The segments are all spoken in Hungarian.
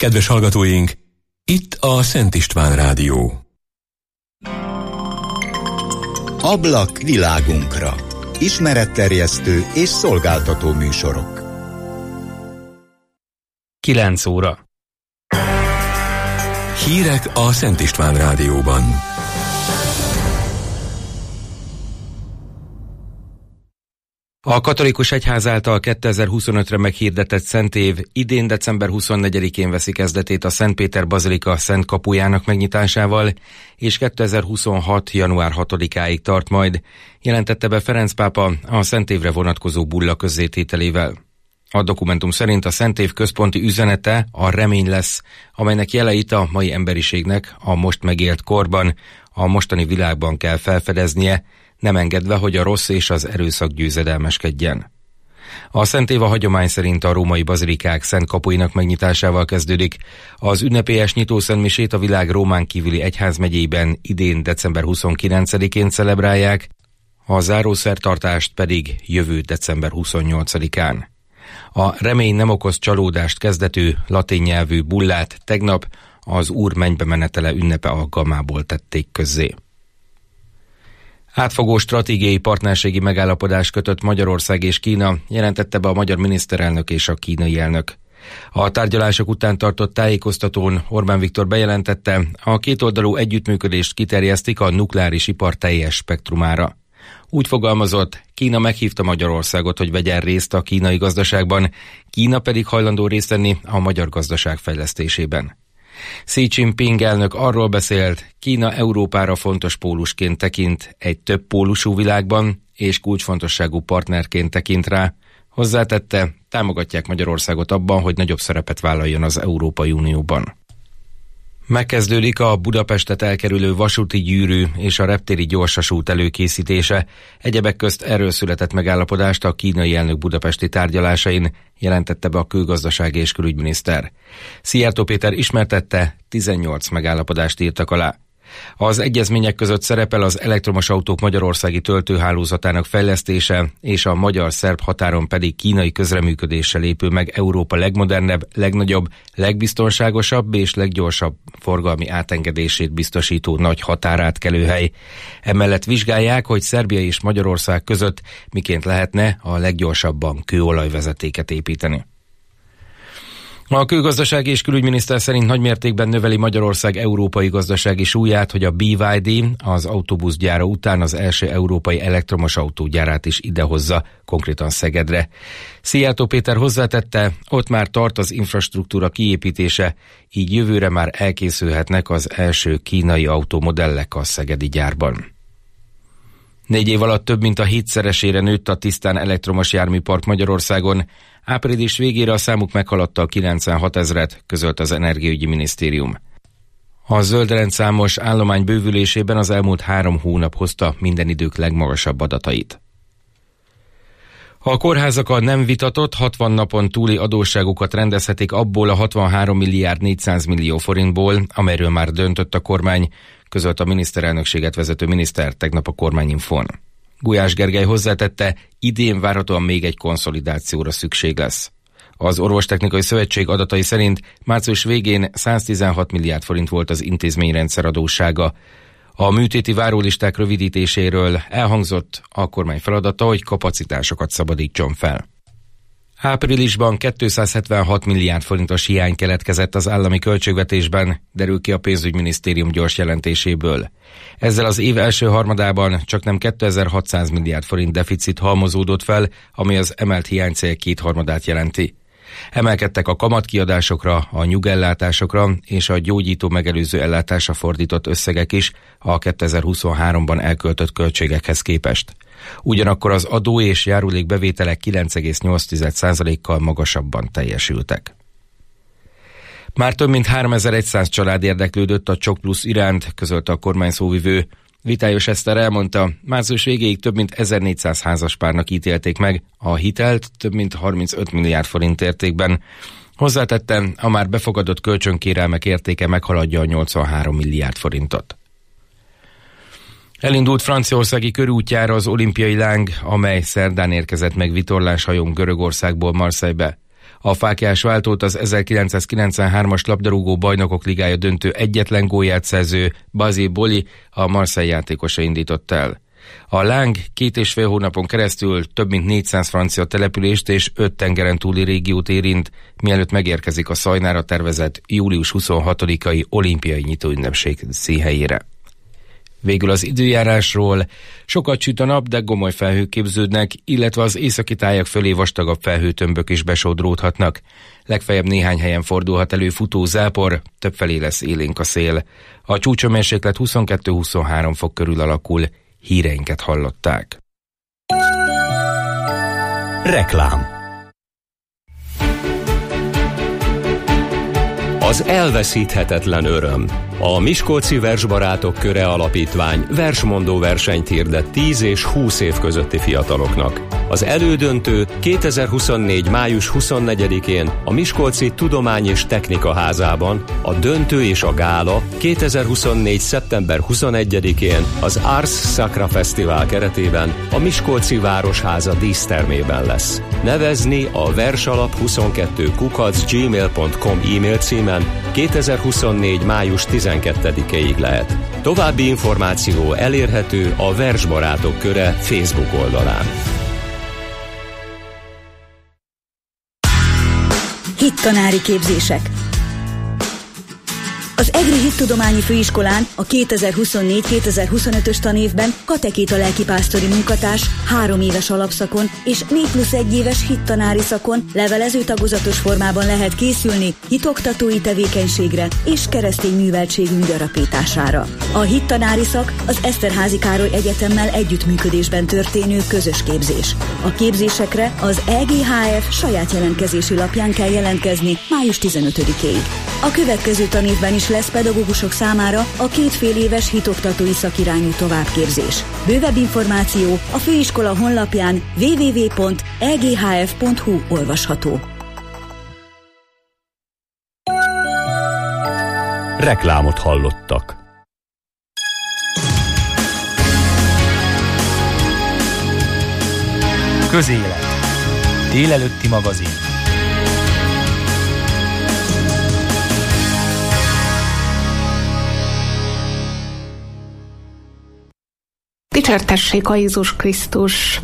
Kedves hallgatóink, itt a Szent István Rádió. Ablak világunkra. Ismeretterjesztő és szolgáltató műsorok. 9 óra. Hírek a Szent István Rádióban. A katolikus egyház által 2025-re meghirdetett Szentév idén december 24-én veszi kezdetét a Szent Péter Bazilika Szent Kapujának megnyitásával, és 2026. január 6-áig tart majd, jelentette be Ferenc pápa a Szentévre vonatkozó bulla közzétételével. A dokumentum szerint a Szentév központi üzenete a remény lesz, amelynek jeleit a mai emberiségnek a most megélt korban, a mostani világban kell felfedeznie, nem engedve, hogy a rossz és az erőszak győzedelmeskedjen. A Szentév a hagyomány szerint a római bazilikák szent kapuinak megnyitásával kezdődik. Az ünnepélyes nyitószentmisét a világ Rómán kívüli egyházmegyében idén december 29-én celebrálják, a zárószertartást pedig jövő december 28-án. A remény nem okoz csalódást kezdetű latin nyelvű bullát tegnap az Úr mennybe menetele ünnepe alkalmából tették közzé. Átfogó stratégiai partnerségi megállapodást kötött Magyarország és Kína, jelentette be a magyar miniszterelnök és a kínai elnök. A tárgyalások után tartott tájékoztatón Orbán Viktor bejelentette, a kétoldalú együttműködést kiterjesztik a nukleáris ipar teljes spektrumára. Úgy fogalmazott, Kína meghívta Magyarországot, hogy vegyen részt a kínai gazdaságban, Kína pedig hajlandó részt venni a magyar gazdaság fejlesztésében. Xi Jinping elnök arról beszélt, Kína Európára fontos pólusként tekint egy több pólusú világban, és kulcsfontosságú partnerként tekint rá. Hozzátette, támogatják Magyarországot abban, hogy nagyobb szerepet vállaljon az Európai Unióban. Megkezdődik a Budapestet elkerülő vasúti gyűrű és a reptéri gyorsasút előkészítése. Egyebek közt erről született megállapodást a kínai elnök budapesti tárgyalásain, jelentette be a külgazdasági és külügyminiszter. Szijjártó Péter ismertette, 18 megállapodást írtak alá. Az egyezmények között szerepel az elektromos autók magyarországi töltőhálózatának fejlesztése, és a magyar-szerb határon pedig kínai közreműködéssel épül meg Európa legmodernebb, legnagyobb, legbiztonságosabb és leggyorsabb forgalmi átengedését biztosító nagy határátkelőhely. Emellett vizsgálják, hogy Szerbia és Magyarország között miként lehetne a leggyorsabban kőolajvezetéket építeni. A külgazdasági és külügyminiszter szerint nagymértékben növeli Magyarország európai gazdasági súlyát, hogy a BYD az autóbuszgyára után az első európai elektromos autógyárát is idehozza, konkrétan Szegedre. Szijjártó Péter hozzátette, ott már tart az infrastruktúra kiépítése, így jövőre már elkészülhetnek az első kínai automodellek a szegedi gyárban. 4 év alatt több mint a 7-szeresére nőtt a tisztán elektromos járműpark Magyarországon. Április végére a számuk meghaladta a 96 000-et, közölt az Energiaügyi Minisztérium. A zöldrendszámos állomány bővülésében az elmúlt 3 hónap hozta minden idők legmagasabb adatait. A kórházak a nem vitatott 60 napon túli adósságukat rendezhetik abból a 63 milliárd 400 millió forintból, amelyről már döntött a kormány, közölt a miniszterelnökséget vezető miniszter tegnap a Kormányinfón. Gulyás Gergely hozzátette, idén várhatóan még egy konszolidációra szükség lesz. Az Orvostechnikai Szövetség adatai szerint március végén 116 milliárd forint volt az intézményrendszer adóssága. A műtéti várólisták rövidítéséről elhangzott, a kormány feladata, hogy kapacitásokat szabadítson fel. Áprilisban 276 milliárd forintos hiány keletkezett az állami költségvetésben, derül ki a pénzügyminisztérium gyors jelentéséből. Ezzel az év első harmadában csaknem 2600 milliárd forint deficit halmozódott fel, ami az emelt hiánycél 2/3 jelenti. Emelkedtek a kamatkiadásokra, a nyugellátásokra és a gyógyító megelőző ellátásra fordított összegek is a 2023-ban elköltött költségekhez képest. Ugyanakkor az adó és járulékbevételek 9,8%-kal magasabban teljesültek. Már több mint 3100 család érdeklődött a Csok Plusz iránt, közölte a kormány szóvivő. Vitályos Eszter elmondta, március végéig több mint 1400 házaspárnak ítélték meg a hitelt több mint 35 milliárd forint értékben. Hozzátette, a már befogadott kölcsönkérelmek értéke meghaladja a 83 milliárd forintot. Elindult franciaországi körútjára az olimpiai láng, amely szerdán érkezett meg vitorláshajón Görögországból Marseille-be. A Fáklyás váltót az 1993-as labdarúgó bajnokok ligája döntő egyetlen gólját szerző Basile Boli, a Marseille játékosa indított el. A láng 2,5 hónapon keresztül több mint 400 francia települést és 5 tengeren túli régiót érint, mielőtt megérkezik a Szajnára tervezett július 26-ai olimpiai nyitóünnepség színhelyére. Végül az időjárásról: sokat süt a nap, de gomoly felhők képződnek, illetve az északi tájak fölé vastagabb felhőtömbök is besodródhatnak. Legfeljebb néhány helyen fordulhat elő futó zápor, többfelé lesz élénk a szél. A csúcshőmérséklet 22-23 fok körül alakul. Híreinket hallották. Reklám. Az elveszíthetetlen öröm. A Miskolci Versbarátok Köre Alapítvány versmondó versenyt hirdet 10 és 20 év közötti fiataloknak. Az elődöntő 2024. május 24-én a Miskolci Tudomány és Technika Házában, a döntő és a gála 2024. szeptember 21-én az Ars Sacra Fesztivál keretében a Miskolci Városháza dísztermében lesz. Nevezni a versalap22@gmail.com e-mail címen 2024. május 12-ig lehet. További információ elérhető a Versbarátok Köre Facebook oldalán. Hittanári képzések. Az EGRI Hittudományi Főiskolán a 2024-2025-ös tanévben katekéta lelkipásztori munkatárs 3 éves alapszakon és 4+1 éves hittanári szakon levelező tagozatos formában lehet készülni hitoktatói tevékenységre és keresztény műveltségű gyarapítására. A hittanári szak az Eszterházy Károly Egyetemmel együttműködésben történő közös képzés. A képzésekre az EGHF saját jelentkezési lapján kell jelentkezni május 15-ig. A következő tanévben is lesz pedagógusok számára a 2,5 éves hitoktatói szakirányú továbbképzés. Bővebb információ a főiskola honlapján www.eghf.hu olvasható. Reklámot hallottak. Közélet. Délelőtti magazin. Dicsértessék a Jézus Krisztus!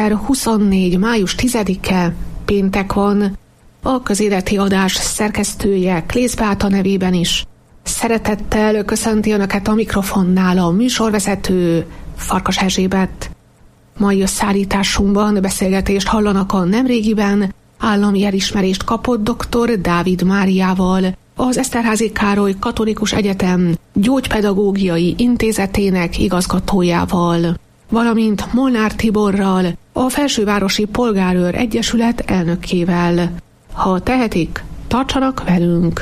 2024. május 10-e péntek van. A közéleti adás szerkesztője Klész Beáta nevében is szeretettel köszönti Önöket a mikrofonnál a műsorvezető Farkas Erzsébet. Mai összeállításunkban beszélgetést hallanak a nemrégiben állami elismerést kapott dr. Dávid Máriával, az Eszterházy Károly Katolikus Egyetem Gyógypedagógiai Intézetének igazgatójával, valamint Molnár Tiborral, a Felsővárosi Polgárőr Egyesület elnökével. Ha tehetik, tartsanak velünk!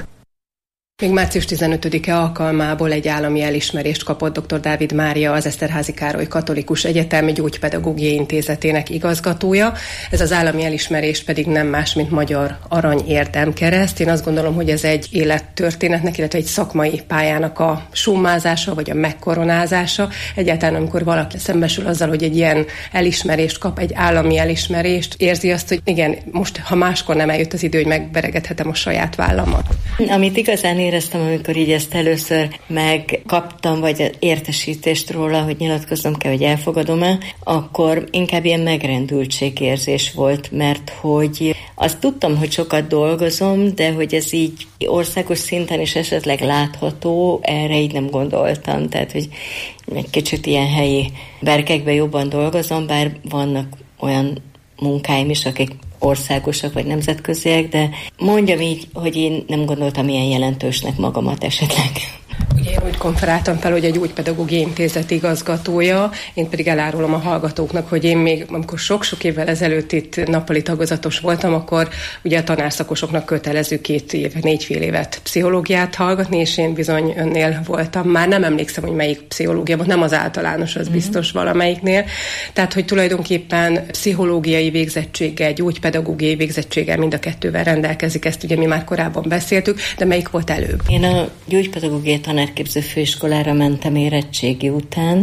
Még március 15-e alkalmából egy állami elismerést kapott dr. Dávid Mária, az Eszterházy Károly Katolikus Egyetem Gyógypedagógiai Intézetének igazgatója. Ez az állami elismerés pedig nem más, mint Magyar Arany Érdemkereszt. Én azt gondolom, hogy ez egy élettörténetnek, illetve egy szakmai pályának a summázása, vagy a megkoronázása. Egyáltalán, amikor valaki szembesül azzal, hogy egy ilyen elismerést kap, egy állami elismerést, érzi azt, hogy igen, most, ha máskor nem eljött az idő, hogy megveregethetem a saját vállamat. Amit igazán éreztem, amikor így ezt először megkaptam, vagy értesítést róla, hogy nyilatkoznom kell, hogy elfogadom-e, akkor inkább ilyen megrendültségérzés volt, mert hogy azt tudtam, hogy sokat dolgozom, de hogy ez így országos szinten is esetleg látható, erre így nem gondoltam. Tehát, hogy egy kicsit ilyen helyi berkekben jobban dolgozom, bár vannak olyan munkáim is, akik országosak vagy nemzetköziek, de mondjam így, hogy én nem gondoltam ilyen jelentősnek magamat esetleg. Ugye én úgy konferáltam fel, hogy egy Gyógypedagógiai Intézet igazgatója, én pedig elárulom a hallgatóknak, hogy én még, amikor sok-sok évvel ezelőtt itt nappali tagozatos voltam, akkor ugye a tanárszakosoknak kötelező 2 év, 4,5 évet pszichológiát hallgatni, és én bizony önnél voltam. Már nem emlékszem, hogy melyik pszichológia volt, nem az általános, az biztos valamelyiknél. Tehát, hogy tulajdonképpen pszichológiai végzettséggel, gyógypedagógiai végzettséggel mind a kettővel rendelkezik, ezt ugye mi már korábban beszéltük, de melyik volt előbb? Én a gyógypedagógiai tanárképző Szerkesztő Főiskolára mentem érettségi után,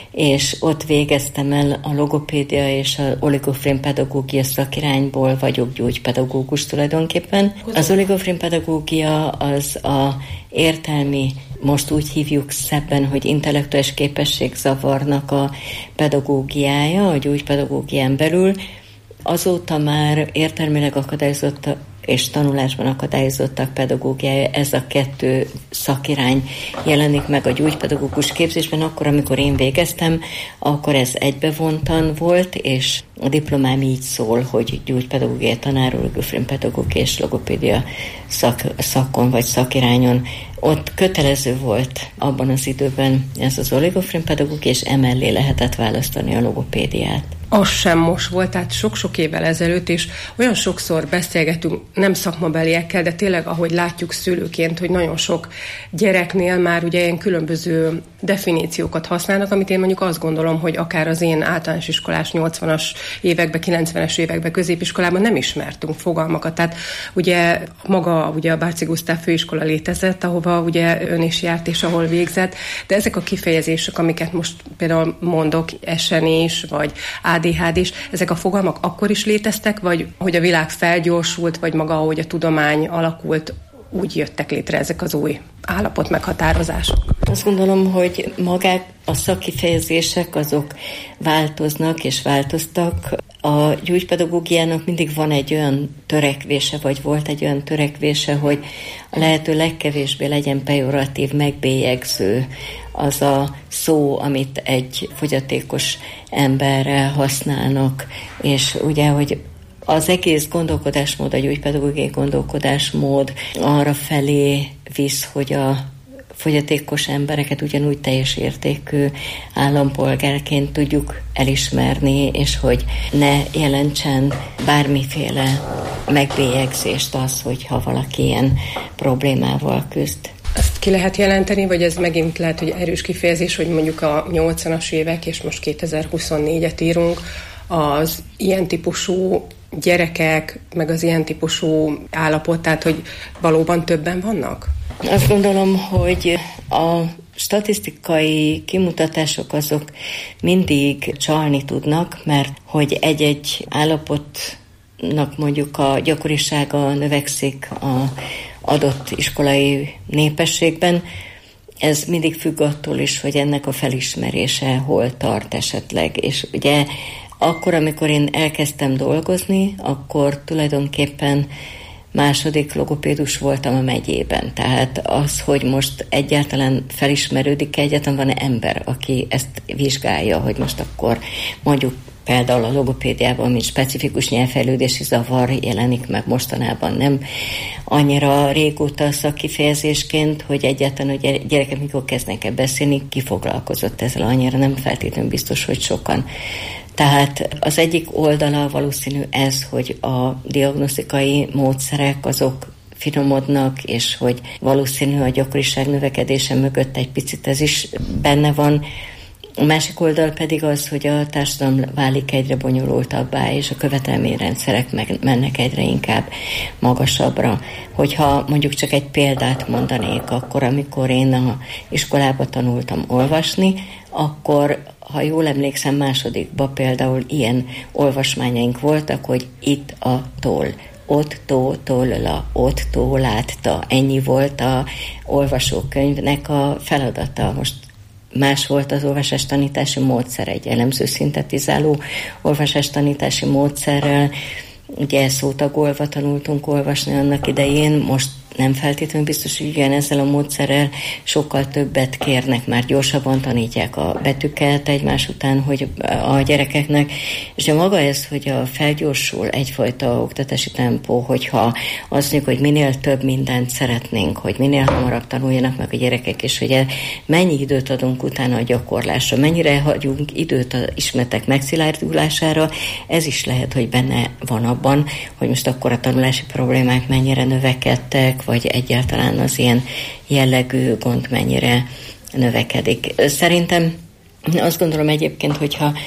és ott végeztem el a logopédia és a oligofrén pedagógia szakirányból vagyok gyógypedagógus tulajdonképpen. Az oligofrén pedagógia az a értelmi, most úgy hívjuk szebben, hogy intellektuális képességzavarnak a pedagógiája, a gyógypedagógián belül. Azóta már értelmileg akadályozott és tanulásban akadályozottak pedagógiája, ez a kettő szakirány jelenik meg a gyógypedagógus képzésben. Akkor, amikor én végeztem, akkor ez egybevontan volt, és a diplomám így szól, hogy gyógypedagógia tanár, oligofrén pedagógia és logopédia szakon vagy szakirányon. Ott kötelező volt abban az időben ez az oligofrén pedagógia, és emellé lehetett választani a logopédiát. Az sem most volt, tehát sok-sok évvel ezelőtt, és olyan sokszor beszélgetünk nem szakmabeliekkel, de tényleg, ahogy látjuk szülőként, hogy nagyon sok gyereknél már ugye ilyen különböző definíciókat használnak, amit én mondjuk azt gondolom, hogy akár az én általános iskolás 80-as években, 90-es években, középiskolában nem ismertünk fogalmakat. Tehát ugye maga ugye a Bárczy Gusztáv főiskola létezett, ahova ugye ön is járt és ahol végzett, de ezek a kifejezések, amiket most például mondok, SNI-s, vagy ADHD-s, ezek a fogalmak akkor is léteztek, vagy hogy a világ felgyorsult, vagy maga, ahogy a tudomány alakult, úgy jöttek létre ezek az új állapot meghatározások? Azt gondolom, hogy magák a szakkifejezések azok változnak és változtak. A gyógypedagógiának mindig van egy olyan törekvése, vagy volt egy olyan törekvése, hogy a lehető legkevésbé legyen pejoratív, megbélyegző az a szó, amit egy fogyatékos emberre használnak, és ugye, hogy az egész gondolkodásmód, a gyógypedagógiai gondolkodásmód arra felé visz, hogy a fogyatékos embereket ugyanúgy teljes értékű állampolgárként tudjuk elismerni, és hogy ne jelentsen bármiféle megbélyegzést az, hogyha valaki ilyen problémával küzd. Ezt ki lehet jelenteni, vagy ez megint lehet, hogy erős kifejezés, hogy mondjuk a 80-as évek, és most 2024-et írunk, az ilyen típusú gyerekek, meg az ilyen típusú állapot, tehát hogy valóban többen vannak? Azt gondolom, hogy a statisztikai kimutatások azok mindig csalni tudnak, mert hogy egy-egy állapotnak mondjuk a gyakorisága növekszik az adott iskolai népességben, ez mindig függ attól is, hogy ennek a felismerése hol tart esetleg. És ugye akkor, amikor én elkezdtem dolgozni, akkor tulajdonképpen második logopédus voltam a megyében. Tehát az, hogy most egyáltalán felismerődik, egyáltalán van ember, aki ezt vizsgálja, hogy most akkor mondjuk például a logopédiában, mint specifikus nyelvfejlődési zavar jelenik meg mostanában nem annyira régóta szakkifejezésként, hogy egyáltalán, hogy gyerekek mikor kezdnek el beszélni, ki foglalkozott ezzel annyira, nem feltétlenül biztos, hogy sokan. Tehát az egyik oldala valószínű ez, hogy a diagnosztikai módszerek azok finomodnak, és hogy valószínű a gyakoriság növekedése mögött egy picit ez is benne van. A másik oldal pedig az, hogy a társadalom válik egyre bonyolultabbá, és a követelményrendszerek mennek egyre inkább magasabbra. Hogyha mondjuk csak egy példát mondanék, akkor amikor én a iskolába tanultam olvasni, akkor ha jól emlékszem, másodikban például ilyen olvasmányaink voltak, hogy itt a toll, ott tolla, ott látta. Ennyi volt a olvasókönyvnek a feladata. Most más volt az olvasástanítási módszer, egy elemző szintetizáló olvasástanítási módszerrel. Ugye szótagolva tanultunk olvasni annak idején, most nem feltétlenül biztos, hogy ezzel a módszerrel sokkal többet kérnek, már gyorsabban tanítják a betűket egymás után, hogy a gyerekeknek, és a maga ez, hogy a felgyorsul egyfajta oktatási tempó, hogyha azt mondjuk, hogy minél több mindent szeretnénk, hogy minél hamarabb tanuljanak meg a gyerekek, és hogy mennyi időt adunk utána a gyakorlásra, mennyire hagyunk időt az ismeretek megszilárdulására, ez is lehet, hogy benne van abban, hogy most akkor a tanulási problémák mennyire növekedtek, vagy egyáltalán az ilyen jellegű gond mennyire növekedik. Szerintem azt gondolom egyébként, hogyha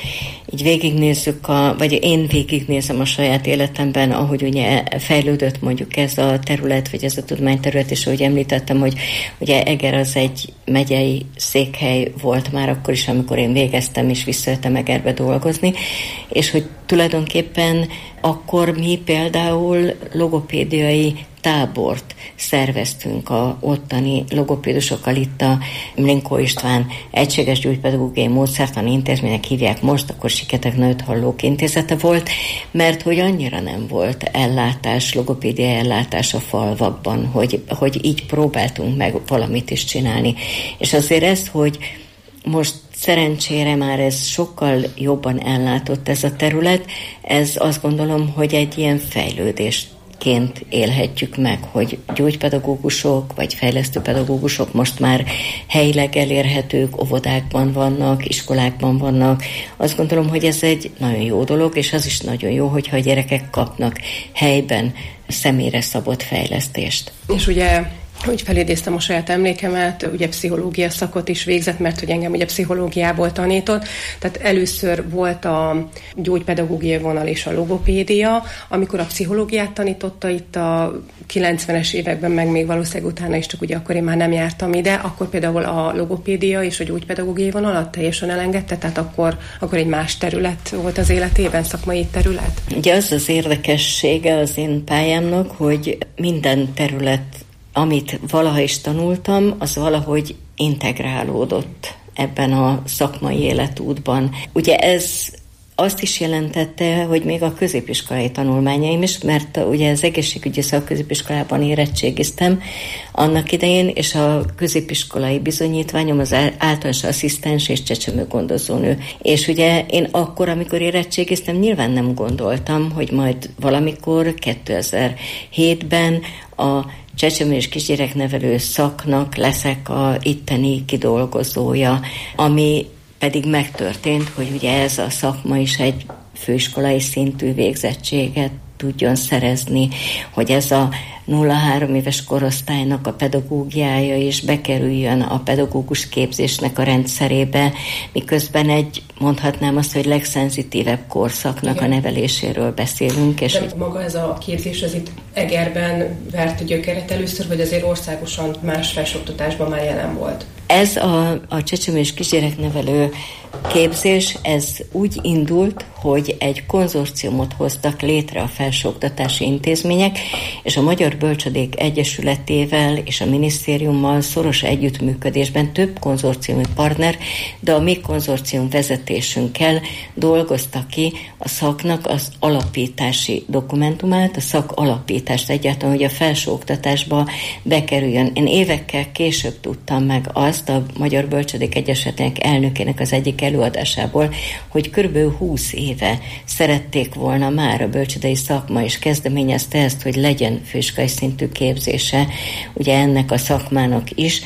így végignézzük, vagy én végignézem a saját életemben, ahogy ugye fejlődött mondjuk ez a terület, vagy ez a tudományterület, és ahogy említettem, hogy ugye Eger az egy megyei székhely volt már akkor is, amikor én végeztem, és visszajöttem Egerbe dolgozni, és hogy tulajdonképpen akkor mi például logopédiai tábort szerveztünk a ottani logopédusokkal, itt a Mlinkó István Egységes Gyógypedagógiai Módszertani Intézménynek hívják most, akkor Siketek Nőthallók Intézete volt, mert hogy annyira nem volt ellátás, logopédiai ellátás a falvakban, hogy így próbáltunk meg valamit is csinálni. És azért ez, hogy most szerencsére már ez sokkal jobban ellátott ez a terület, ez azt gondolom, hogy egy ilyen fejlődésként élhetjük meg, hogy gyógypedagógusok vagy fejlesztőpedagógusok most már helyileg elérhetők, óvodákban vannak, iskolákban vannak. Azt gondolom, hogy ez egy nagyon jó dolog, és az is nagyon jó, hogyha a gyerekek kapnak helyben személyre szabott fejlesztést. És ugye, hogy felidéztem a saját emlékemet, ugye pszichológia szakot is végzett, mert hogy engem ugye pszichológiából tanított, tehát először volt a gyógypedagógiai vonal és a logopédia, amikor a pszichológiát tanította itt a 90-es években, meg még valószínűleg utána is, csak ugye akkor én már nem jártam ide, akkor például a logopédia és a gyógypedagógiai vonalat teljesen elengedte, tehát akkor egy más terület volt az életében, szakmai terület. Ugye az az érdekessége az én pályámnak, hogy minden terület, amit valaha is tanultam, az valahogy integrálódott ebben a szakmai életútban. Ugye ez azt is jelentette, hogy még a középiskolai tanulmányaim is, mert ugye az egészségügyi szakközépiskolában érettségiztem annak idején, és a középiskolai bizonyítványom az általános asszisztens és csecsemőgondozónő. És ugye én akkor, amikor érettségiztem, nyilván nem gondoltam, hogy majd valamikor 2007-ben a csecsemő és kisgyereknevelő szaknak leszek a itteni kidolgozója, ami pedig megtörtént, hogy ugye ez a szakma is egy főiskolai szintű végzettséget tudjon szerezni, hogy ez a 0-3 éves korosztálynak a pedagógiája is bekerüljön a pedagógus képzésnek a rendszerébe, miközben mondhatnám azt, hogy legszenzitívebb korszaknak a neveléséről beszélünk. És de maga ez a képzés, az itt Egerben vert gyökeret először, vagy azért országosan más felsőoktatásban már jelen volt? Ez a csecsemő és kisgyereknevelő képzés, ez úgy indult, hogy egy konzorciumot hoztak létre a felsőoktatási intézmények, és a Magyar Bölcsödék Egyesületével és a minisztériummal szoros együttműködésben több konzorciumi partner, de a mi konzorcium vezetésünkkel dolgoztak ki a szaknak az alapítási dokumentumát, a szak alapítást egyáltalán, hogy a felsőoktatásba bekerüljön. Én évekkel később tudtam meg azt a Magyar Bölcsödék Egyesületének elnökének az egyik előadásából, hogy kb. 20 éve szerették volna már a bölcsődei szakma, és kezdeményezte ezt, hogy legyen főiskolai szintű képzése ugye ennek a szakmának is,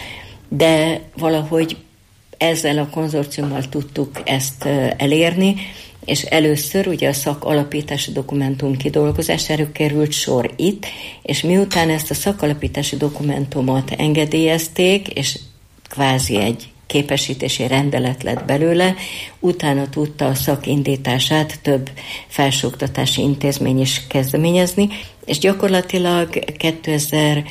de valahogy ezzel a konzorciummal tudtuk ezt elérni, és először ugye a szak alapítási dokumentum kidolgozására került sor itt, és miután ezt a szakalapítási dokumentumot engedélyezték, és kvázi egy képesítési rendelet lett belőle, utána tudta a szak indítását több felsőoktatási intézmény is kezdeményezni, és gyakorlatilag 2007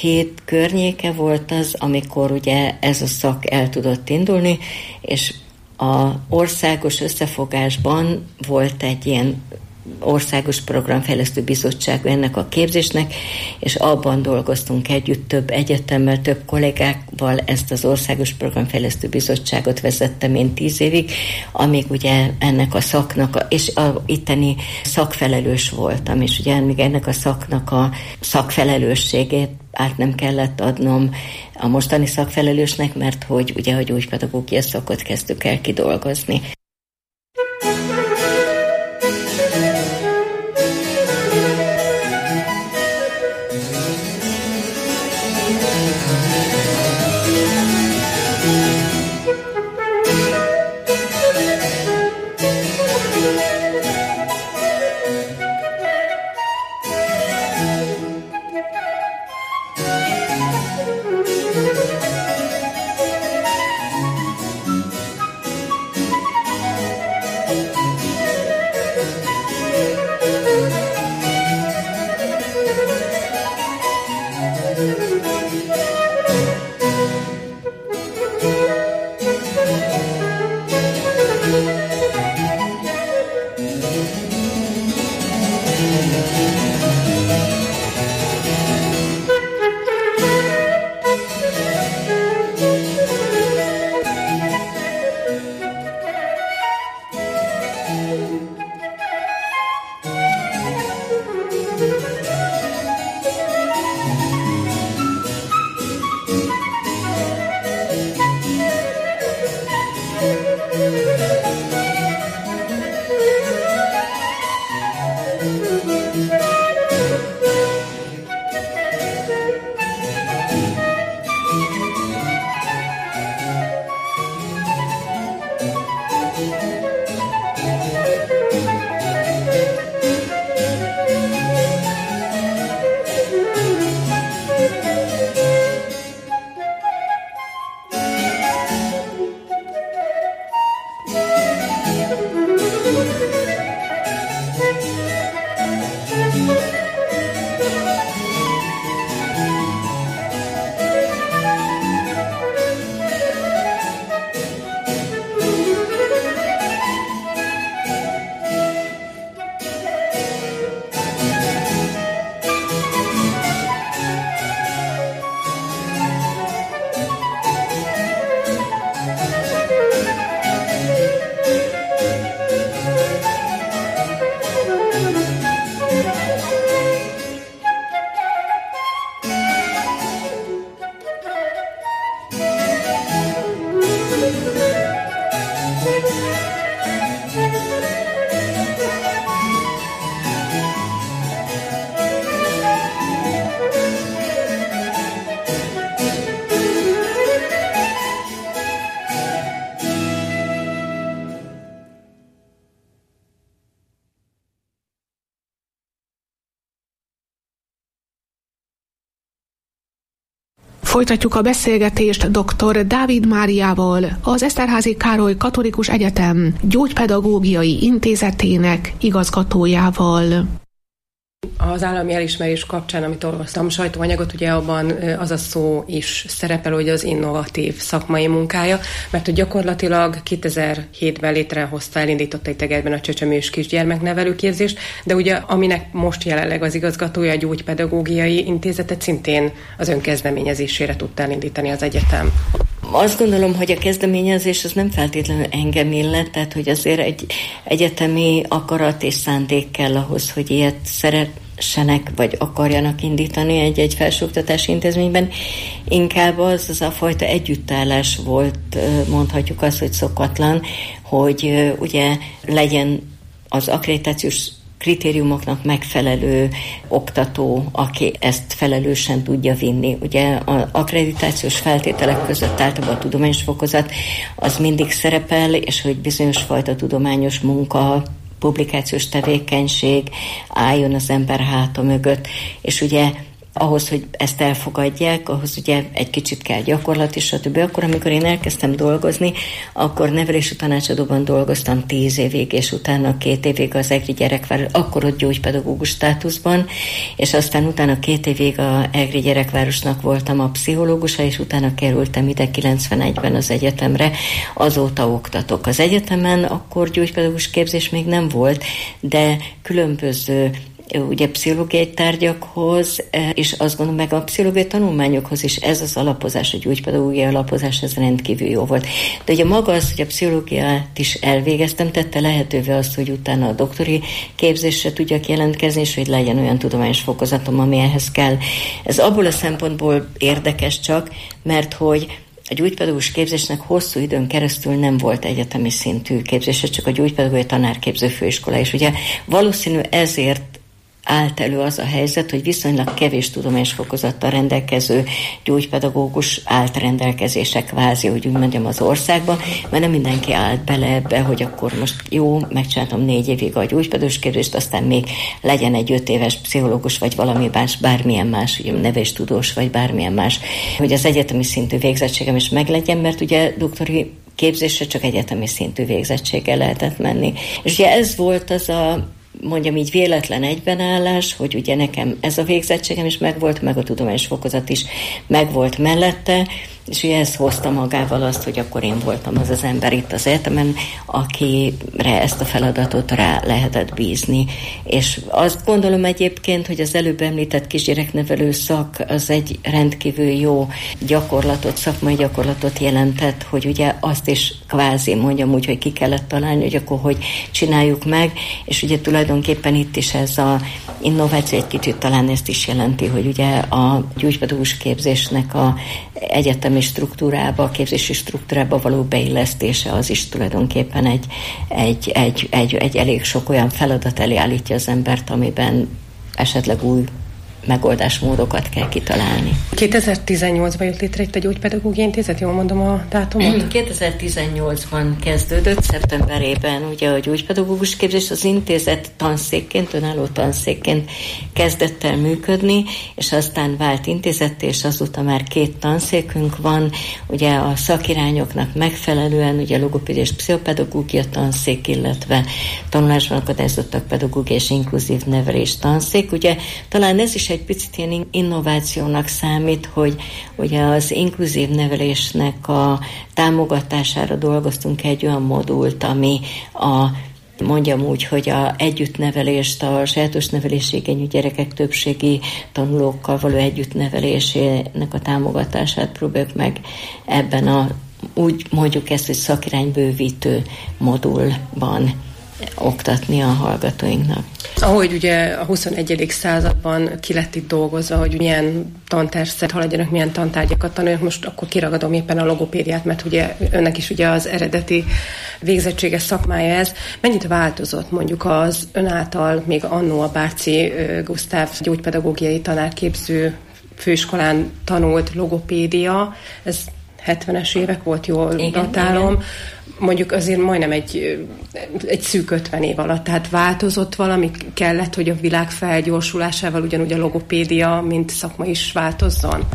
környéke volt az, amikor ugye ez a szak el tudott indulni, és a országos összefogásban volt egy ilyen országos programfejlesztő bizottság ennek a képzésnek, és abban dolgoztunk együtt több egyetemmel, több kollégával, ezt az országos programfejlesztő bizottságot vezettem én 10 évig, amíg ugye ennek a szaknak, és a itteni szakfelelős voltam, és ugye még ennek a szaknak a szakfelelősségét át nem kellett adnom a mostani szakfelelősnek, mert hogy ugye a gyógypedagógia szakot kezdtük el kidolgozni. Folytatjuk a beszélgetést dr. Dávid Máriával, az Eszterházy Károly Katolikus Egyetem Gyógypedagógiai Intézetének igazgatójával. Az állami elismerés kapcsán, amit olvastam, sajtóanyagot, ugye abban az a szó is szerepel, hogy az innovatív szakmai munkája, mert hogy gyakorlatilag 2007-ben elindította itt Egerben a csecsemős kisgyermeknevelőképzést, de ugye aminek most jelenleg az igazgatója, a Gyógypedagógiai Intézetet szintén az önkezdeményezésére tudta elindítani az egyetem. Azt gondolom, hogy a kezdeményezés az nem feltétlenül engem illet, tehát hogy azért egy egyetemi akarat és szándék kell ahhoz, hogy ilyet szeressenek, vagy akarjanak indítani egy felsőoktatási intézményben. Inkább az a fajta együttállás volt, mondhatjuk azt, hogy szokatlan, hogy ugye legyen az akkreditációs kritériumoknak megfelelő oktató, aki ezt felelősen tudja vinni. Ugye az akkreditációs feltételek között általában a tudományos fokozat az mindig szerepel, és hogy bizonyos fajta tudományos munka, publikációs tevékenység álljon az ember háta mögött, és ugye ahhoz, hogy ezt elfogadják, ahhoz ugye egy kicsit kell gyakorlat is, stb. Akkor, amikor én elkezdtem dolgozni, akkor nevelési tanácsadóban dolgoztam 10 évig, és utána 2 évig az Egri Gyerekváros, akkor ott gyógypedagógus státuszban, és aztán utána 2 évig az Egri Gyerekvárosnak voltam a pszichológusa, és utána kerültem ide 91-ben az egyetemre, azóta oktatok. Az egyetemen akkor gyógypedagógus képzés még nem volt, de különböző ugye pszichológiai tárgyakhoz, és azt gondolom meg a pszichológiai tanulmányokhoz is ez az alapozás, a gyógypedagógiai alapozás, ez rendkívül jó volt. De ugye maga az, hogy a pszichológiát is elvégeztem, tette lehetővé azt, hogy utána a doktori képzésre tudjak jelentkezni, és hogy legyen olyan tudományos fokozatom, ami ehhez kell. Ez abból a szempontból érdekes csak, mert hogy a gyógypedagógus képzésnek hosszú időn keresztül nem volt egyetemi szintű képzése, csak a gyógypedagógiai tanárképző főiskola. És ugye valószínű ezért állt elő az a helyzet, hogy viszonylag kevés tudományos fokozattal rendelkező gyógypedagógus állt rendelkezések kvázi, hogy úgy mondjam, az országban, mert nem mindenki állt bele ebbe, hogy akkor most jó, megcsináltam 4 évig a gyógypedagógus képzést, aztán még legyen egy 5 éves pszichológus, vagy valami más, bármilyen más, ugye nevéstudós, vagy bármilyen más, hogy az egyetemi szintű végzettségem is meglegyen, mert ugye doktori képzésre csak egyetemi szintű végzettséggel lehetett menni. És ugye ez volt az a mondjam így véletlen egybenállás, hogy ugye nekem ez a végzettségem is megvolt, meg a tudományos fokozat is megvolt mellette, és ugye ez hozta magával azt, hogy akkor én voltam az az ember itt az egyetemen, akire ezt a feladatot rá lehetett bízni. És azt gondolom egyébként, hogy az előbb említett kisgyereknevelő szak az egy rendkívül jó gyakorlatot, szakmai gyakorlatot jelentett, hogy ugye azt is kvázi mondjam úgy, hogy ki kellett találni, hogy akkor hogy csináljuk meg, és ugye tulajdonképpen itt is ez a innováció egy kicsit talán ezt is jelenti, hogy ugye a gyógypedagógus képzésnek a egyetemi struktúrába, a képzési struktúrába való beillesztése az is tulajdonképpen egy elég sok olyan feladat elé állítja az embert, amiben esetleg új megoldásmódokat kell kitalálni. 2018-ban jött létre itt a Gyógypedagógiai Intézet, jól mondom a dátumot? 2018-ban kezdődött, szeptemberében ugye a gyógypedagógus képzés, az intézet tanszékként, önálló tanszékként kezdett el működni, és aztán vált intézetté, és azóta már 2 tanszékünk van, ugye a szakirányoknak megfelelően, ugye logopédia és pszichopedagógia tanszék, illetve tanulásban akadályozottak pedagógia és inkluzív nevelés tanszék, ugye talán ez is egy picit ilyen innovációnak számít, hogy ugye az inkluzív nevelésnek a támogatására dolgoztunk egy olyan modult, ami mondjam úgy, hogy a együttnevelést, a sajátos nevelési igényű gyerekek többségi tanulókkal való együttnevelésének a támogatását próbáljuk meg ebben úgy mondjuk ezt, hogy szakiránybővítő modulban oktatni a hallgatóinknak. Ahogy ugye a 21. században ki lett itt dolgozva, hogy milyen tantervet haladjanak, milyen tantárgyakat tanuljanak, most akkor kiragadom éppen a logopédiát, mert ugye önnek is ugye az eredeti végzettséges szakmája ez. Mennyit változott mondjuk az ön által még annó a Bárci Gusztáv gyógypedagógiai tanárképző főiskolán tanult logopédia, ez 70-es évek volt, jól datálom. Igen. Mondjuk azért majdnem egy szűk 50 év alatt. Tehát változott valami, kellett, hogy a világ felgyorsulásával ugyanúgy a logopédia, mint szakma is változzon?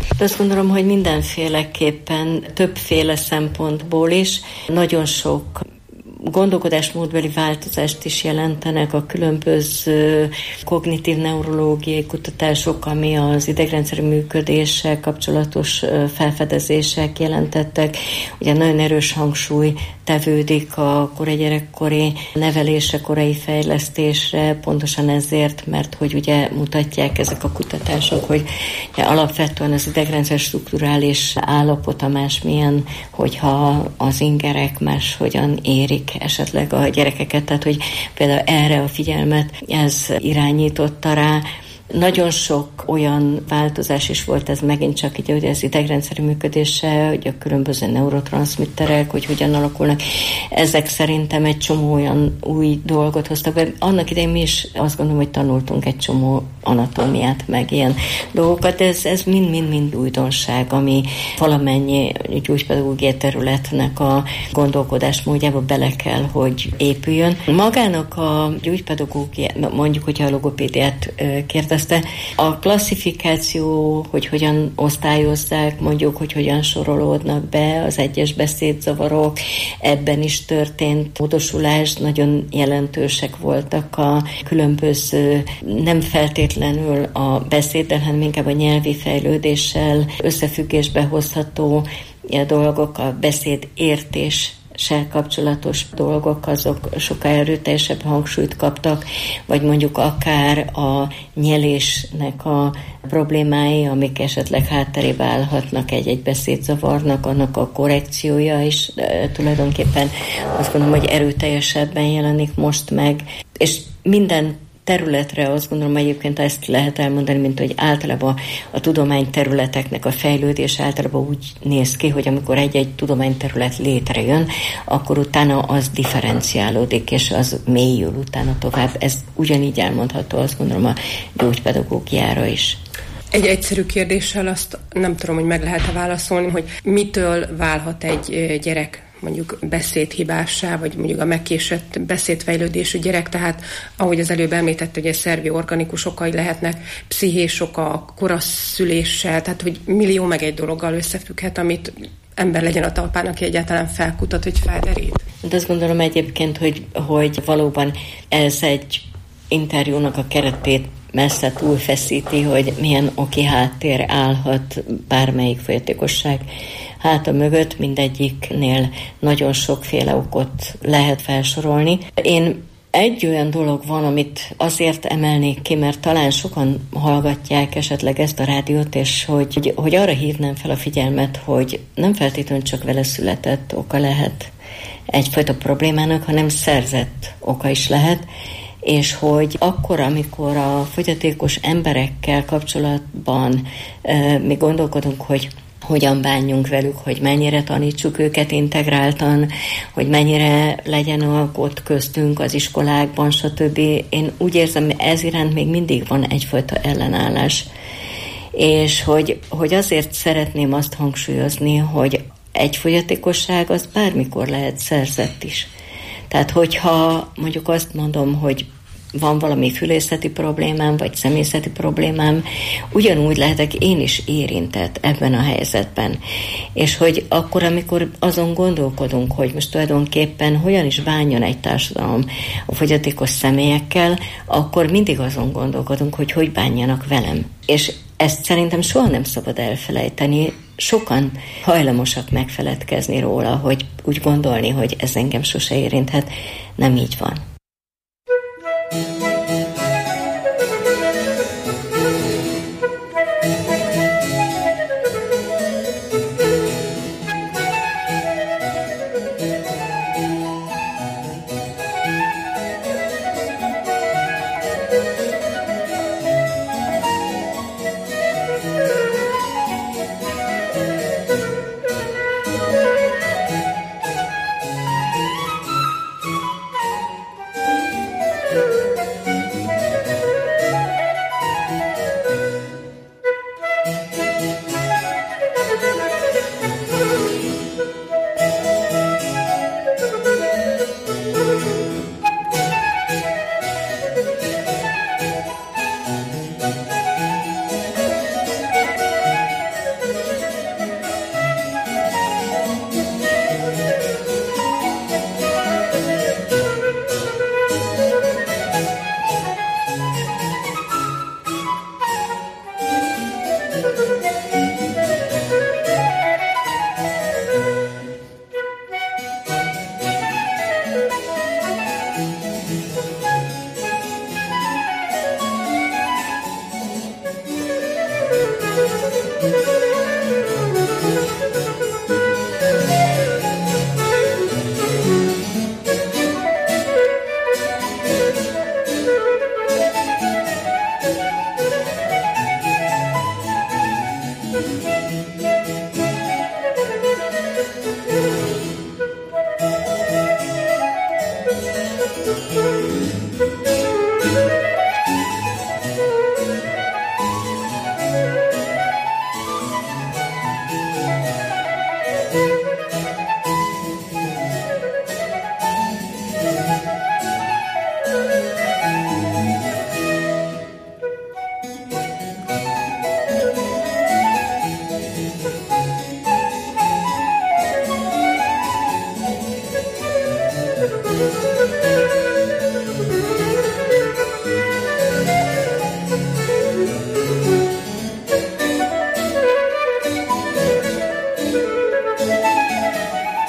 De azt gondolom, hogy mindenféleképpen, többféle szempontból is nagyon sok gondolkodásmódbeli változást is jelentenek a különböző kognitív neurológiai kutatások, ami az idegrendszeri működéssel kapcsolatos felfedezések jelentettek. Ugye nagyon erős hangsúly tevődik a korai gyerekkori nevelésre, korai fejlesztésre, pontosan ezért, mert hogy ugye mutatják ezek a kutatások, hogy alapvetően az idegrendszer strukturális állapota másmilyen, hogyha az ingerek máshogyan érik esetleg a gyerekeket, tehát hogy például erre a figyelmet ez irányította rá. Nagyon sok olyan változás is volt, ez megint csak így, hogy az idegrendszeri működése, hogy a különböző neurotranszmitterek, hogy hogyan alakulnak. Ezek szerintem egy csomó olyan új dolgot hoztak be. Annak idején mi is azt gondolom, hogy tanultunk egy csomó anatómiát, meg ilyen dolgokat, de ez mind újdonság, ami valamennyi gyógypedagógiai területnek a gondolkodásmódjába bele kell, hogy épüljön. Magának a gyógypedagógia, mondjuk, hogyha a logopédiát kérdez, a klasszifikáció, hogy hogyan osztályozzák, mondjuk, hogy hogyan sorolódnak be az egyes beszédzavarok, ebben is történt módosulás, nagyon jelentősek voltak a különböző, nem feltétlenül a beszéddel, hanem inkább a nyelvi fejlődéssel összefüggésbe hozható dolgok, a beszédértés kapcsolatos dolgok, azok sokkal erőteljesebb hangsúlyt kaptak, vagy mondjuk akár a nyelésnek a problémái, amik esetleg hátterébe állhatnak egy beszédzavarnak, annak a korrekciója is tulajdonképpen azt gondolom, hogy erőteljesebben jelenik most meg, és minden területre azt gondolom, egyébként ezt lehet elmondani, mint hogy általában a tudományterületeknek a fejlődés általában úgy néz ki, hogy amikor egy-egy tudományterület létrejön, akkor utána az differenciálódik, és az mélyül utána tovább. Ez ugyanígy elmondható, azt gondolom, a gyógypedagógiára is. Egy egyszerű kérdéssel azt nem tudom, hogy meg lehet-e válaszolni, hogy mitől válhat egy gyerek mondjuk beszédhibássá, vagy mondjuk a megkésett beszédfejlődésű gyerek, tehát ahogy az előbb említett, hogy szervi organikus okai lehetnek, pszichés oka, koraszüléssel, tehát hogy millió meg egy dologgal összefügghet, amit ember legyen a talpán, aki egyáltalán felkutat, hogy felderít. De azt gondolom egyébként, hogy valóban ez egy interjúnak a keretét messze túlfeszíti, hogy milyen oki háttér állhat bármelyik fogyatékosság háta mögött, mindegyiknél nagyon sokféle okot lehet felsorolni. Én egy olyan dolog van, amit azért emelnék ki, mert talán sokan hallgatják esetleg ezt a rádiót, és hogy arra hívnám fel a figyelmet, hogy nem feltétlenül csak vele született oka lehet egyfajta problémának, hanem szerzett oka is lehet, és hogy akkor, amikor a fogyatékos emberekkel kapcsolatban mi gondolkodunk, hogy hogyan bánjunk velük, hogy mennyire tanítsuk őket integráltan, hogy mennyire legyen ott köztünk az iskolákban, stb. Én úgy érzem, hogy ez iránt még mindig van egyfajta ellenállás. És hogy azért szeretném azt hangsúlyozni, hogy egy fogyatékosság az bármikor lehet szerzett is. Tehát hogyha mondjuk azt mondom, hogy van valami fülészeti problémám, vagy személyzeti problémám, ugyanúgy lehetek én is érintett ebben a helyzetben. És hogy akkor, amikor azon gondolkodunk, hogy most tulajdonképpen hogyan is bánjon egy társadalom a fogyatékos személyekkel, akkor mindig azon gondolkodunk, hogy bánjanak velem. És ezt szerintem soha nem szabad elfelejteni. Sokan hajlamosak megfeledkezni róla, hogy úgy gondolni, hogy ez engem sose érinthet. Nem így van.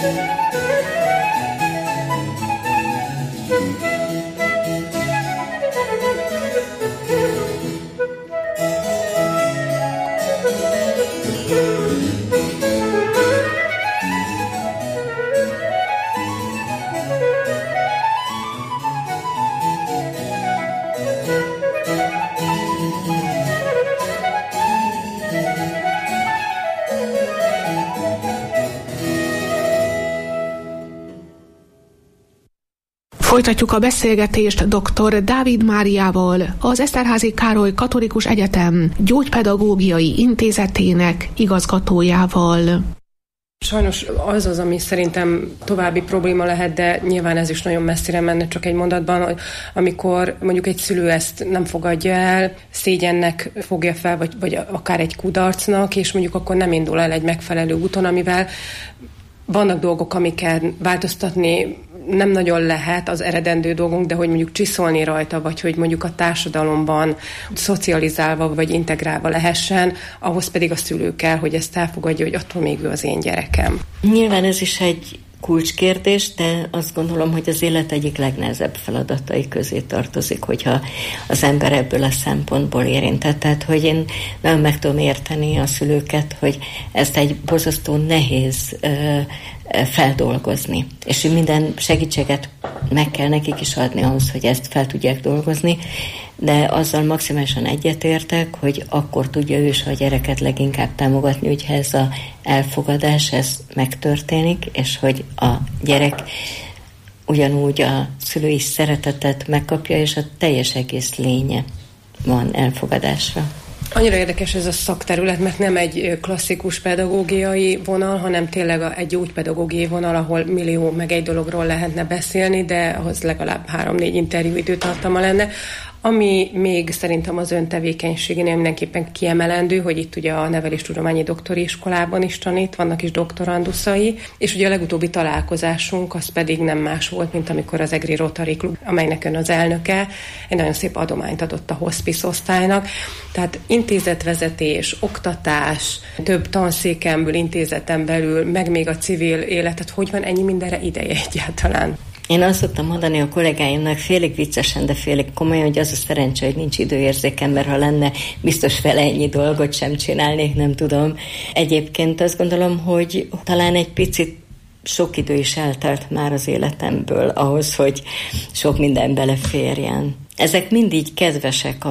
Folytatjuk a beszélgetést dr. Dávid Máriával, az Eszterházy Károly Katolikus Egyetem Gyógypedagógiai Intézetének igazgatójával. Sajnos az, ami szerintem további probléma lehet, de nyilván ez is nagyon messzire menne, csak egy mondatban, hogy amikor mondjuk egy szülő ezt nem fogadja el, szégyennek fogja fel, vagy akár egy kudarcnak, és mondjuk akkor nem indul el egy megfelelő úton, amivel vannak dolgok, amiket változtatni nem nagyon lehet az eredendő dolgunk, de hogy mondjuk csiszolni rajta, vagy hogy mondjuk a társadalomban szocializálva vagy integrálva lehessen, ahhoz pedig a szülő kell, hogy ezt elfogadja, hogy attól még ő az én gyerekem. Nyilván ez is egy kulcskérdés, de azt gondolom, hogy az élet egyik legnehezebb feladatai közé tartozik, hogyha az ember ebből a szempontból érintett. Tehát, hogy én nagyon meg tudom érteni a szülőket, hogy ezt egy borzasztó nehéz feldolgozni. És minden segítséget meg kell nekik is adni ahhoz, hogy ezt fel tudják dolgozni, de azzal maximálisan egyetértek, hogy akkor tudja ő is a gyereket leginkább támogatni, hogyha ez az elfogadás, ez megtörténik, és hogy a gyerek ugyanúgy a szülői szeretetet megkapja, és a teljes egész lénye van elfogadásra. Annyira érdekes ez a szakterület, mert nem egy klasszikus pedagógiai vonal, hanem tényleg egy gyógypedagógiai vonal, ahol millió meg egy dologról lehetne beszélni, de ahhoz legalább 3-4 interjú időtartama lenne. Ami még szerintem az ön tevékenységénél mindenképpen kiemelendő, hogy itt ugye a neveléstudományi doktori iskolában is tanít, vannak is doktoranduszai, és ugye a legutóbbi találkozásunk az pedig nem más volt, mint amikor az Egri Rotary Klub, amelynek ön az elnöke, egy nagyon szép adományt adott a hospice osztálynak. Tehát intézetvezetés, oktatás, több tanszékemből, intézeten belül, meg még a civil életet, hogy van ennyi mindenre ideje egyáltalán? Én azt szoktam mondani a kollégáimnak félig viccesen, de félig komolyan, hogy az a szerencse, hogy nincs időérzékem, mert ha lenne, biztos vele ennyi dolgot sem csinálnék, nem tudom. Egyébként azt gondolom, hogy talán egy picit sok idő is eltelt már az életemből ahhoz, hogy sok minden beleférjen. Ezek mindig kedvesek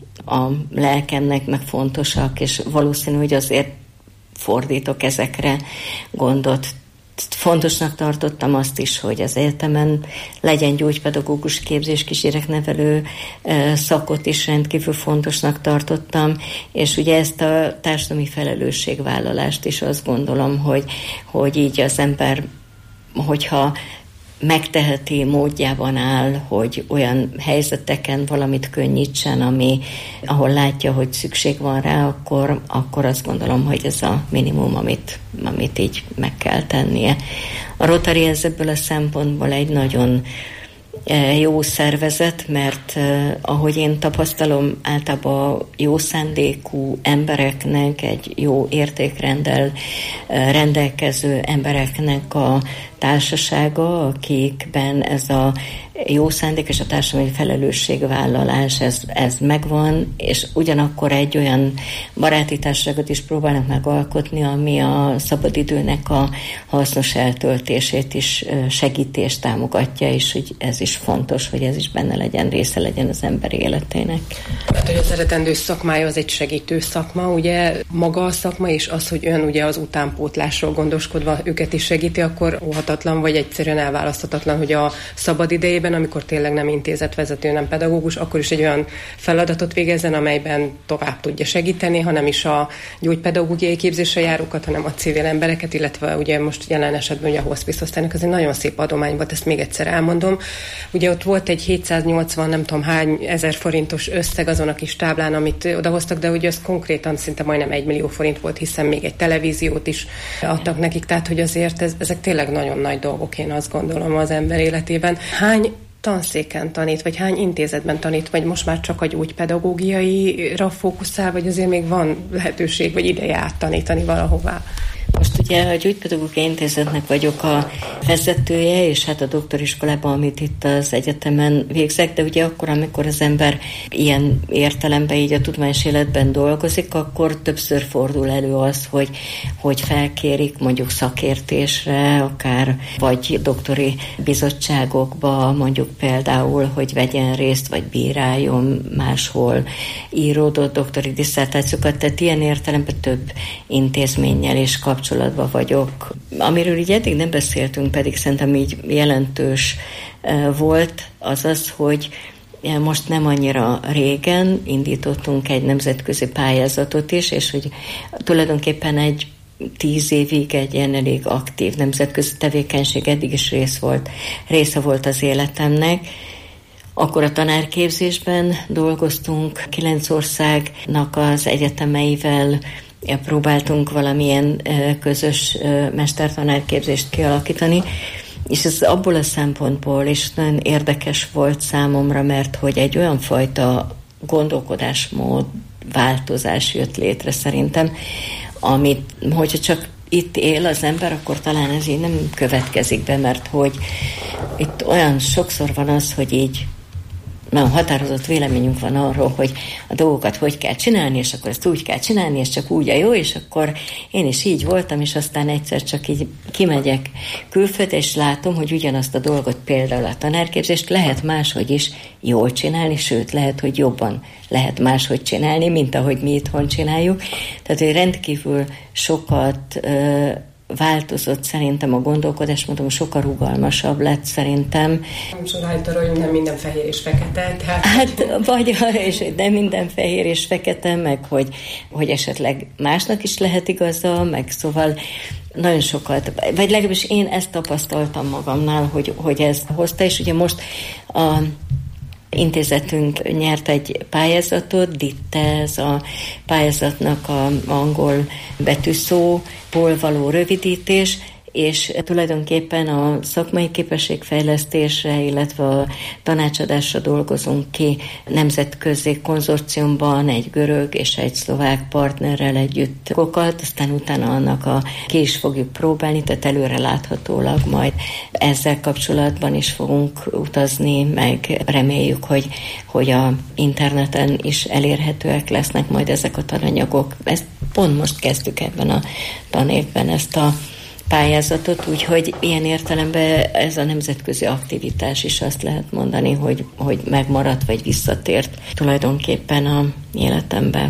a lelkemnek, meg fontosak, és valószínű, hogy azért fordítok ezekre gondot. Fontosnak tartottam azt is, hogy az egyetemen legyen gyógypedagógus képzés, kisgyereknevelő szakot is rendkívül fontosnak tartottam, és ugye ezt a társadalmi felelősségvállalást is azt gondolom, hogy így az ember, hogyha megteheti, módjában áll, hogy olyan helyzeteken valamit könnyítsen, ahol látja, hogy szükség van rá, akkor azt gondolom, hogy ez a minimum, amit így meg kell tennie. A Rotary ez ebből a szempontból egy nagyon jó szervezet, mert ahogy én tapasztalom, általában jó szándékú embereknek, egy jó értékrenddel rendelkező embereknek a társasága, akikben ez a jó szándék és a társadalmi felelősségvállalás, ez megvan, és ugyanakkor egy olyan baráti társaságot is próbálnak megalkotni, ami a szabadidőnek a hasznos eltöltését is segíti és támogatja, és hogy ez is fontos, hogy ez is benne legyen, része legyen az ember életének. Hát, hogy az eredendő szakmája az egy segítő szakma, ugye maga a szakma, és az, hogy ön ugye az utánpótlásról gondoskodva őket is segíti, akkor óhatatlan, vagy egyszerűen elválaszthatatlan, hogy a szabadidejében, amikor tényleg nem intézetvezető, nem pedagógus, akkor is egy olyan feladatot végezzen, amelyben tovább tudja segíteni, hanem is a gyógypedagógiai képzésre járókat, hanem a civil embereket, illetve ugye most jelen esetben ugye a hospice osztálynak ez egy nagyon szép adomány volt, ezt még egyszer elmondom. Ugye ott volt egy 780, nem tudom hány ezer forintos összeg azon a kis táblán, amit odahoztak, de ugye az konkrétan szinte majdnem 1 millió forint volt, hiszen még egy televíziót is adtak nekik, tehát hogy azért ezek tényleg nagyon nagy dolgok, én azt gondolom az ember életében. Hány tanszéken tanít, vagy hány intézetben tanít, vagy most már csak a gyógypedagógiaira fókuszál, vagy azért még van lehetőség, vagy ideje áttanítani valahová? Most ugye a Gyógypedagógiai Intézetnek vagyok a vezetője, és hát a doktoriskolában, amit itt az egyetemen végzek, de ugye akkor, amikor az ember ilyen értelemben így a tudományos életben dolgozik, akkor többször fordul elő az, hogy felkérik mondjuk szakértésre, akár vagy doktori bizottságokba, mondjuk például, hogy vegyen részt, vagy bíráljon máshol íródott doktori disszertációkat, tehát ilyen értelemben több intézménnyel is kapcsolatban vagyok. Amiről így eddig nem beszéltünk, pedig szerintem így jelentős volt, az az, hogy most nem annyira régen indítottunk egy nemzetközi pályázatot is, és hogy tulajdonképpen 10 évig egy ilyen elég aktív nemzetközi tevékenység eddig is része volt az életemnek. Akkor a tanárképzésben dolgoztunk, 9 országnak az egyetemeivel próbáltunk valamilyen közös mestertanárképzést kialakítani, és ez abból a szempontból is nagyon érdekes volt számomra, mert hogy egy olyan fajta gondolkodásmód, változás jött létre szerintem, amit, hogyha csak itt él az ember, akkor talán ez így nem következik be, mert hogy itt olyan sokszor van az, hogy így nagyon határozott véleményünk van arról, hogy a dolgokat hogy kell csinálni, és akkor ezt úgy kell csinálni, és csak úgy a jó, és akkor én is így voltam, és aztán egyszer csak így kimegyek külföldre, és látom, hogy ugyanazt a dolgot, például a tanárképzést lehet máshogy is jól csinálni, sőt, lehet, hogy jobban lehet máshogy csinálni, mint ahogy mi itthon csináljuk. Tehát, hogy rendkívül sokat változott szerintem a gondolkodásmódom, sokkal rugalmasabb lett szerintem. Nem sorolhat arról, hogy nem minden fehér és fekete. Tehát... Hát, és nem minden fehér és fekete, meg hogy esetleg másnak is lehet igaza, meg szóval nagyon sokat, vagy legalábbis én ezt tapasztaltam magamnál, hogy ez hozta, és ugye most a intézetünk nyert egy pályázatot, DITTE, ez a pályázatnak az angol betűszóból való rövidítés, és tulajdonképpen a szakmai képességfejlesztésre, illetve a tanácsadásra dolgozunk ki nemzetközi konzorciumban egy görög és egy szlovák partnerrel együtt kokat, aztán utána annak ki is fogjuk próbálni, tehát előre láthatólag majd ezzel kapcsolatban is fogunk utazni, meg reméljük, hogy a interneten is elérhetőek lesznek majd ezek a tananyagok. Ezt pont most kezdtük ebben a tanévben ezt a pályázatot, úgyhogy ilyen értelemben ez a nemzetközi aktivitás is azt lehet mondani, hogy megmaradt vagy visszatért tulajdonképpen a életembe.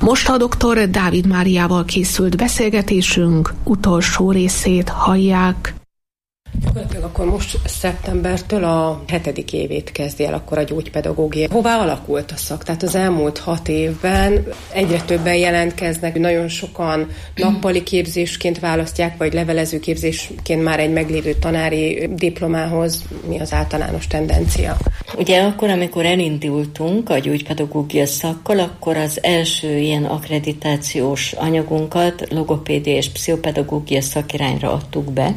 Most a dr. Dávid Máriával készült beszélgetésünk utolsó részét hallják. Akkor most szeptembertől a 7. évét kezdi el akkor a gyógypedagógia. Hová alakult a szak? Tehát az elmúlt 6 évben egyre többen jelentkeznek, nagyon sokan nappali képzésként választják, vagy levelező képzésként már egy meglévő tanári diplomához. Mi az általános tendencia? Ugye akkor, amikor elindultunk a gyógypedagógia szakkal, akkor az első ilyen akkreditációs anyagunkat logopédia és pszichopedagógia szakirányra adtuk be,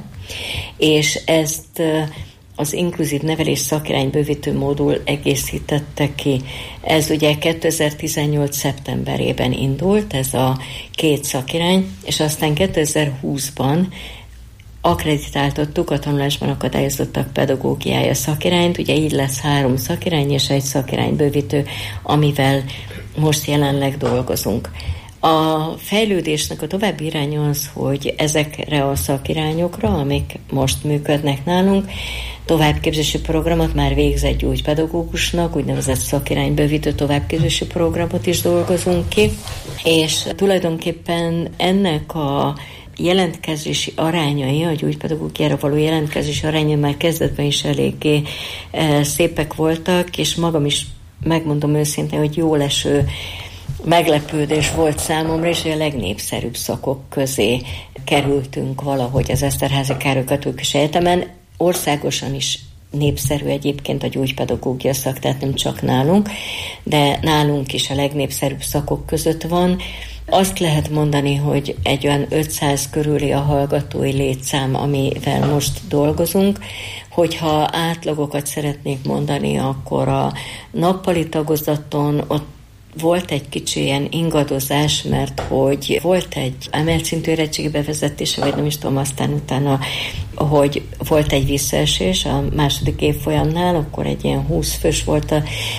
és ezt az inkluzív nevelés szakirány bővítő modul egészítette ki. Ez ugye 2018. szeptemberében indult, ez a 2 szakirány, és aztán 2020-ban akkreditáltattuk a tanulásban akadályozottak pedagógiája szakirányt, ugye így lesz 3 szakirány és 1 szakirány bővítő, amivel most jelenleg dolgozunk. A fejlődésnek a további iránya az, hogy ezekre a szakirányokra, amik most működnek nálunk, továbbképzési programot már végzett gyógypedagógusnak, úgynevezett szakiránybővítő továbbképzési programot is dolgozunk ki, és tulajdonképpen ennek a jelentkezési arányai, a gyógypedagógiára való jelentkezési arányai már kezdetben is eléggé szépek voltak, és magam is megmondom őszintén, hogy jól eső meglepődés volt számomra, és a legnépszerűbb szakok közé kerültünk valahogy az Eszterházy Károly Katolikus Egyetemen. Országosan is népszerű egyébként a gyógypedagógia szak, tehát nem csak nálunk, de nálunk is a legnépszerűbb szakok között van. Azt lehet mondani, hogy egy olyan 500 körüli a hallgatói létszám, amivel most dolgozunk. Hogyha átlagokat szeretnék mondani, akkor a nappali tagozaton ott volt egy kicsi ilyen ingadozás, mert hogy volt egy emelt szintű érettségi bevezetése, vagy nem is tudom, aztán utána, hogy volt egy visszaesés a második évfolyamnál, akkor egy ilyen 20 fős volt,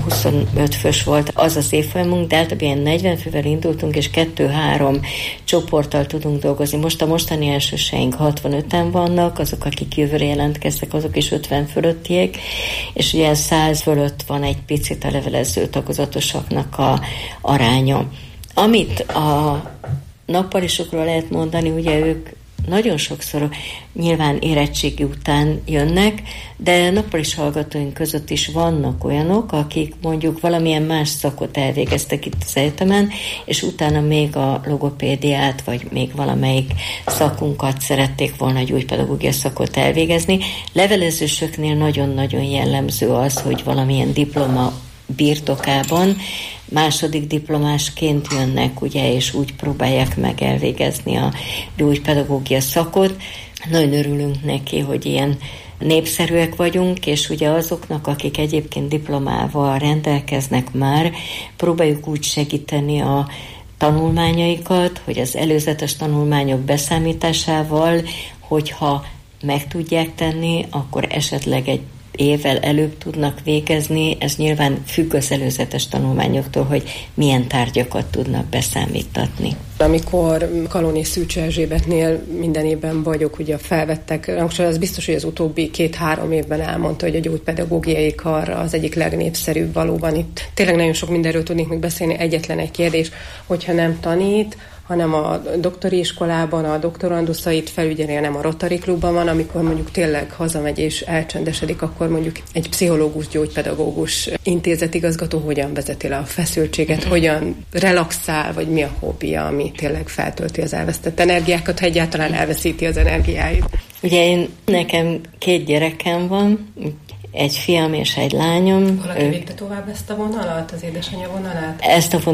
25 fős volt az az évfolyamunk, de általában ilyen 40 fővel indultunk, és 2-3 csoporttal tudunk dolgozni. Most a mostani elsőseink 65-en vannak, azok, akik jövőre jelentkeztek, azok is 50 fölöttiek, és ugye 100 fölött van egy picit a levelező tagozatosaknak a aránya. Amit a nappalisokról lehet mondani, ugye ők nagyon sokszor nyilván érettségi után jönnek, de nappalis hallgatóink között is vannak olyanok, akik mondjuk valamilyen más szakot elvégeztek itt az egyetemen, és utána még a logopédiát, vagy még valamelyik szakunkat szerették volna a gyógypedagógia szakot elvégezni. Levelezősöknél nagyon-nagyon jellemző az, hogy valamilyen diploma birtokában második diplomásként jönnek, ugye, és úgy próbálják meg elvégezni a gyógypedagógia szakot. Nagyon örülünk neki, hogy ilyen népszerűek vagyunk, és ugye azoknak, akik egyébként diplomával rendelkeznek már, próbáljuk úgy segíteni a tanulmányaikat, hogy az előzetes tanulmányok beszámításával, hogyha meg tudják tenni, akkor esetleg egy évvel előbb tudnak végezni, ez nyilván függ az előzetes tanulmányoktól, hogy milyen tárgyakat tudnak beszámítatni. Amikor Kalón és Szűcs Erzsébetnél minden évben vagyok, ugye felvettek, most az biztos, hogy az utóbbi 2-3 évben elmondta, hogy a gyógypedagógiai kar az egyik legnépszerűbb valóban itt. Tényleg nagyon sok mindenről tudnék még beszélni, egyetlen egy kérdés, hogyha nem tanít, hanem a doktori iskolában a doktoranduszait felügyeli, nem a Rotary Klubban van, amikor mondjuk tényleg hazamegy és elcsendesedik, akkor mondjuk egy pszichológus, gyógypedagógus intézetigazgató hogyan vezeti le a feszültséget, hogyan relaxál, vagy mi a hobbija, ami tényleg feltölti az elvesztett energiákat, ha egyáltalán elveszíti az energiáit. Ugye nekem 2 gyerekem van, egy fiam és egy lányom. Valaki vitte tovább ezt a vonalat, az édesanyja vonalát?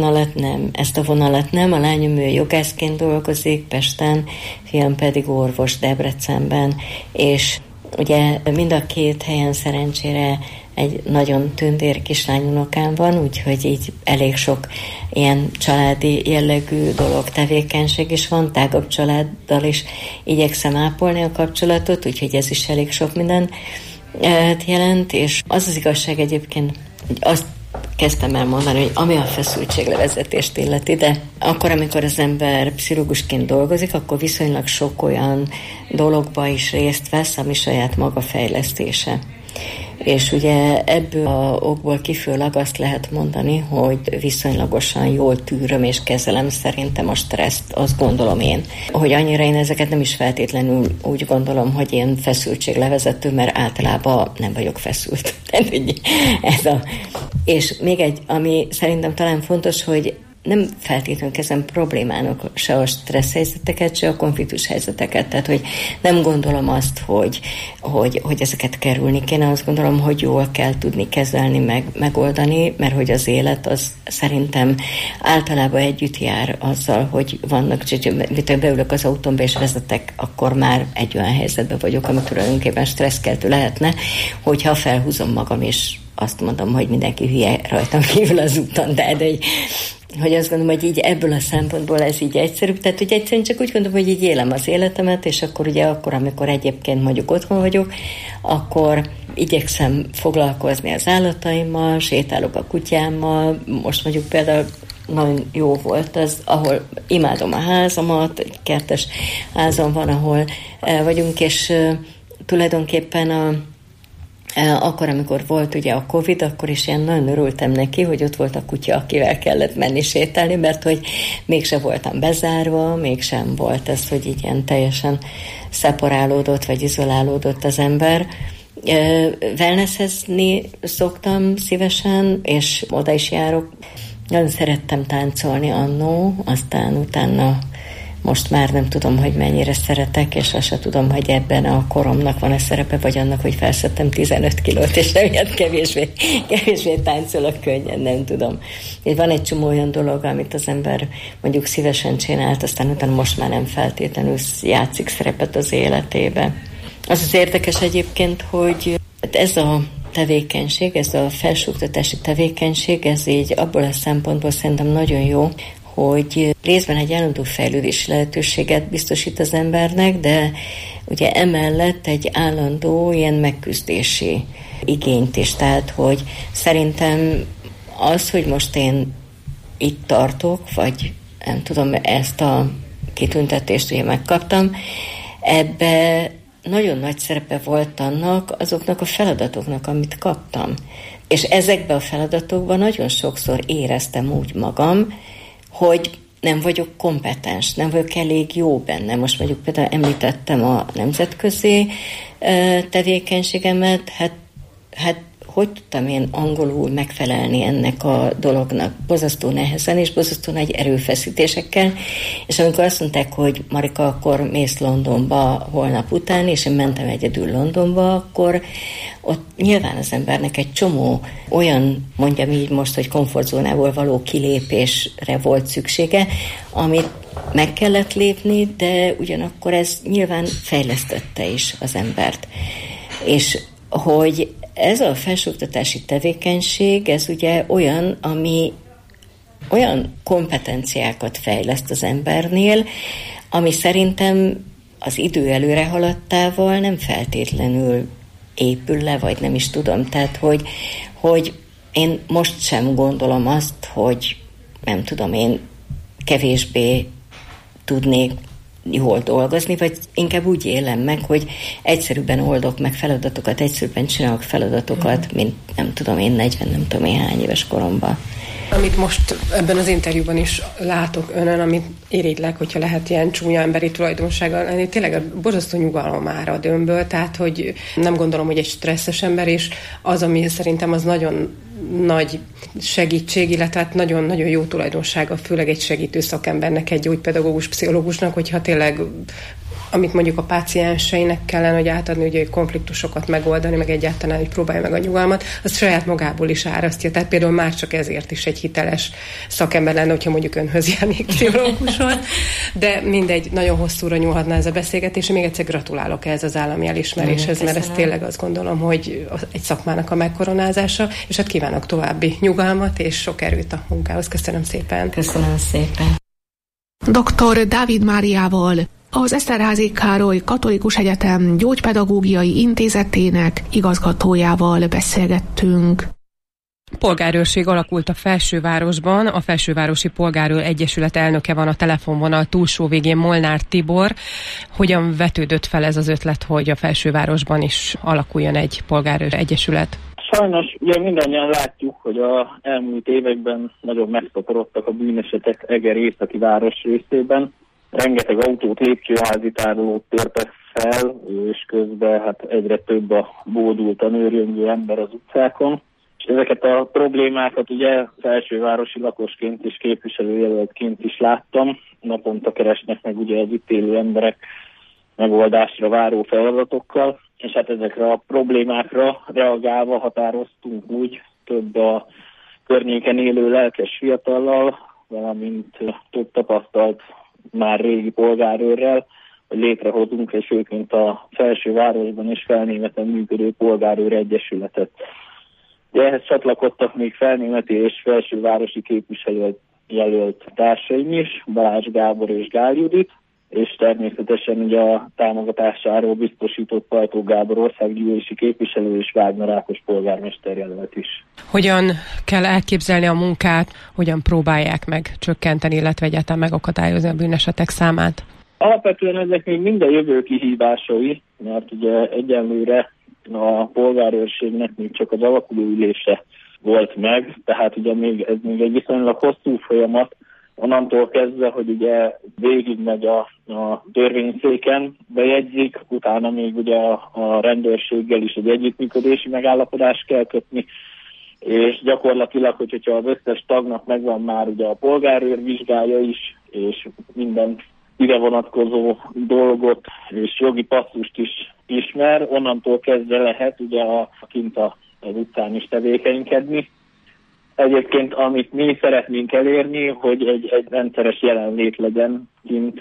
Ezt a vonalat nem. A lányom ő jogászként dolgozik Pesten, fiam pedig orvos Debrecenben, és ugye mind a 2 helyen szerencsére egy nagyon tündér kislányunokám van, úgyhogy így elég sok ilyen családi jellegű dolog, tevékenység is van, tágabb családdal is igyekszem ápolni a kapcsolatot, úgyhogy ez is elég sok minden jelent, és az az igazság egyébként, hogy azt kezdtem el mondani, hogy ami a feszültséglevezetést illeti, de akkor, amikor az ember pszichológusként dolgozik, akkor viszonylag sok olyan dologba is részt vesz, ami saját maga fejlesztése. És ugye ebből a okból kifolyólag azt lehet mondani, hogy viszonylagosan jól tűröm és kezelem szerintem a stresszt, azt gondolom én. Hogy annyira én ezeket nem is feltétlenül úgy gondolom, hogy én feszültséglevezető, mert általában nem vagyok feszült. És még egy, ami szerintem talán fontos, hogy nem feltétlenül kezdem problémának se a stressz helyzeteket, se a konfliktus helyzeteket. Tehát, hogy nem gondolom azt, hogy ezeket kerülni kéne. Azt gondolom, hogy jól kell tudni kezelni, megoldani, mert hogy az élet az szerintem általában együtt jár azzal, hogy vannak, hogy beülök az autómba és vezetek, akkor már egy olyan helyzetben vagyok, ami tulajdonképpen stresszkeltő lehetne, hogyha felhúzom magam és azt mondom, hogy mindenki hülye rajtam kívül az úton, de hogy azt gondolom, hogy így ebből a szempontból ez így egyszerűbb. Tehát, hogy egyszerűen csak úgy gondolom, hogy így élem az életemet, és akkor ugye amikor egyébként mondjuk otthon vagyok, akkor igyekszem foglalkozni az állataimmal, sétálok a kutyámmal. Most mondjuk például nagyon jó volt az, ahol imádom a házamat, egy kertes házam van, ahol vagyunk, és tulajdonképpen akkor, amikor volt ugye a Covid, akkor is ilyen nagyon örültem neki, hogy ott volt a kutya, akivel kellett menni sétálni, mert hogy mégsem voltam bezárva, mégsem volt ez, hogy így ilyen teljesen szeparálódott, vagy izolálódott az ember. Wellnessezni szoktam szívesen, és oda is járok. Nagyon szerettem táncolni annó, aztán utána most már nem tudom, hogy mennyire szeretek, és azt sem tudom, hogy ebben a koromnak van a szerepe, vagy annak, hogy felszettem 15 kilót, és emiatt kevésbé táncolok könnyen, nem tudom. Van egy csomó olyan dolog, amit az ember mondjuk szívesen csinált, aztán utána most már nem feltétlenül játszik szerepet az életébe. Az érdekes egyébként, hogy ez a tevékenység, ez a felsőoktatási tevékenység, ez így abból a szempontból szerintem nagyon jó, hogy részben egy állandó fejlődési lehetőséget biztosít az embernek, de ugye emellett egy állandó ilyen megküzdési igényt is. Tehát, hogy szerintem az, hogy most én itt tartok, vagy nem tudom, ezt a kitüntetést ugye megkaptam, ebbe nagyon nagy szerepe volt azoknak a feladatoknak, amit kaptam. És ezekben a feladatokban nagyon sokszor éreztem úgy magam, hogy nem vagyok kompetens, nem vagyok elég jó benne. Most mondjuk például említettem a nemzetközi tevékenységemet, hát hogy tudtam én angolul megfelelni ennek a dolognak? Borzasztó nehezen és borzasztó nagy erőfeszítésekkel, és amikor azt mondták, hogy Marika, akkor mész Londonba holnap után, és én mentem egyedül Londonba, akkor ott nyilván az embernek egy csomó olyan, mondjam így most, hogy komfortzónából való kilépésre volt szüksége, amit meg kellett lépni, de ugyanakkor ez nyilván fejlesztette is az embert. És hogy ez a felsőoktatási tevékenység, ez ugye olyan, ami olyan kompetenciákat fejleszt az embernél, ami szerintem az idő előre haladtával nem feltétlenül épül le, vagy nem is tudom. Tehát, hogy én most sem gondolom azt, hogy nem tudom, én kevésbé tudnék jól dolgozni, vagy inkább úgy élem meg, hogy egyszerűbben oldok meg feladatokat, egyszerűbben csinálok feladatokat, mint nem tudom én 40, nem tudom én hány éves koromban. Amit most ebben az interjúban is látok önön, amit irigylek, hogyha lehet ilyen csúnya emberi tulajdonsággal lenni, tényleg a borzasztó nyugalom árad önből, tehát hogy nem gondolom, hogy egy stresszes ember, és az, ami szerintem az nagyon nagy segítség, illetve nagyon-nagyon jó tulajdonsága, főleg egy segítő szakembernek, egy gyógypedagógus, pszichológusnak, hogyha tényleg amit mondjuk a pácienseinek kellene, hogy átadni, ugye konfliktusokat megoldani, meg egyáltalán, hogy próbálja meg a nyugalmat, az saját magából is árasztja. Tehát például már csak ezért is egy hiteles szakember lenne, hogyha mondjuk önhöz járnék pszichológuson. De mindegy, nagyon hosszúra nyúlhatna ez a beszélgetés, és még egyszer gratulálok ehhez az állami elismeréshez, mert ez tényleg azt gondolom, hogy egy szakmának a megkoronázása, és hát kívánok további nyugalmat és sok erőt a munkához. Köszönöm szépen. Köszönöm szépen. Dr. Dávid Máriával, az Eszterházy Károly Katolikus Egyetem Gyógypedagógiai Intézetének igazgatójával beszélgettünk. Polgárőrség alakult a Felsővárosban, a Felsővárosi Polgárőr Egyesület elnöke van a telefonvonal túlsó végén, Molnár Tibor. Hogyan vetődött fel ez az ötlet, hogy a Felsővárosban is alakuljon egy polgárőr egyesület? Sajnos ugye mindannyian látjuk, hogy az elmúlt években nagyon megszaporodtak a bűnesetek Eger északi város részében. Rengeteg autót, lépcsőházi tárolót törtek fel, és közben hát egyre több a bódultan őrjöngő ember az utcákon. És ezeket a problémákat ugye felsővárosi lakosként és képviselőjelöltként is láttam. Naponta keresnek meg ugye az itt élő emberek megoldásra váró feladatokkal, és hát ezekre a problémákra reagálva határoztunk úgy több a környéken élő lelkes fiatallal, valamint több tapasztalt már régi polgárőrrel, hogy létrehozunk egy főként a Felsővárosban és Felnémeten működő polgárőr egyesületet. De ehhez csatlakoztak még felnémeti és felsővárosi képviselőjelölt társaim is, Balázs Gábor és Gál Judit, és természetesen ugye a támogatásáról biztosított Pajtó Gábor országgyűlési képviselő és Wagner Ákos polgármester jelölt is. Hogyan kell elképzelni a munkát, hogyan próbálják meg csökkenteni, illetve egyáltalán megakadályozni a bűnesetek számát? Alapvetően ezek még minden jövő kihívásai, mert ugye egyenlőre a polgárőrségnek még csak az alakulóülése volt meg, tehát ugye ez még egy viszonylag hosszú folyamat, onnantól kezdve, hogy ugye végigmegy a törvényszéken, bejegyzik, utána még ugye a rendőrséggel is egy együttműködési megállapodást kell kötni, és gyakorlatilag, hogyha az összes tagnak megvan már ugye a polgárőr vizsgája is, és minden ide vonatkozó dolgot és jogi passzust is ismer, onnantól kezdve lehet ugye kint az utcán is tevékenykedni. Egyébként, amit mi szeretnénk elérni, hogy egy rendszeres jelenlét legyen kint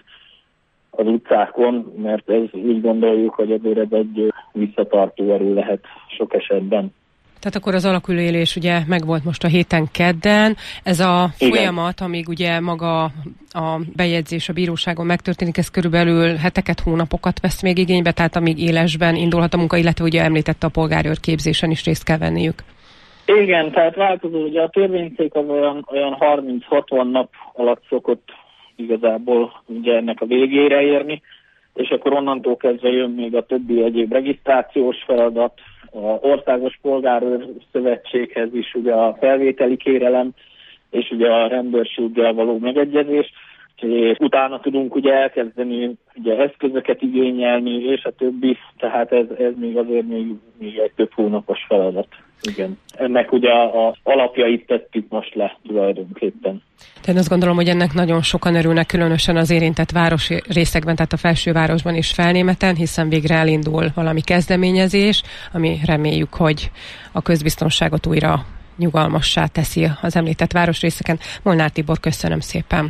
az utcákon, mert ez úgy gondoljuk, hogy azért ez egy visszatartó erő lehet sok esetben. Tehát akkor az alakulóélés ugye megvolt most a héten kedden. Ez a folyamat, amíg ugye maga a bejegyzés a bíróságon megtörténik, ez körülbelül heteket, hónapokat vesz még igénybe, tehát amíg élesben indulhat a munka, illetve ugye említette a polgárőr képzésen is részt kell venniük. Igen, tehát változó, ugye a törvényszék az olyan 30-60 nap alatt szokott igazából ugye ennek a végére érni, és akkor onnantól kezdve jön még a többi egyéb regisztrációs feladat, az Országos Polgárőr Szövetséghez is ugye a felvételi kérelem, és ugye a rendőrséggel való megegyezés, és utána tudunk ugye elkezdeni ugye eszközöket igényelni, és a többi, tehát ez még azért még egy több hónapos feladat. Igen. Ennek ugye az alapjait tettük most le tulajdonképpen. Én azt gondolom, hogy ennek nagyon sokan örülnek, különösen az érintett városi részekben, tehát a Felsővárosban és Felnémeten, hiszen végre elindul valami kezdeményezés, ami reméljük, hogy a közbiztonságot újra nyugalmassá teszi az említett városrészeken. Molnár Tibor, köszönöm szépen!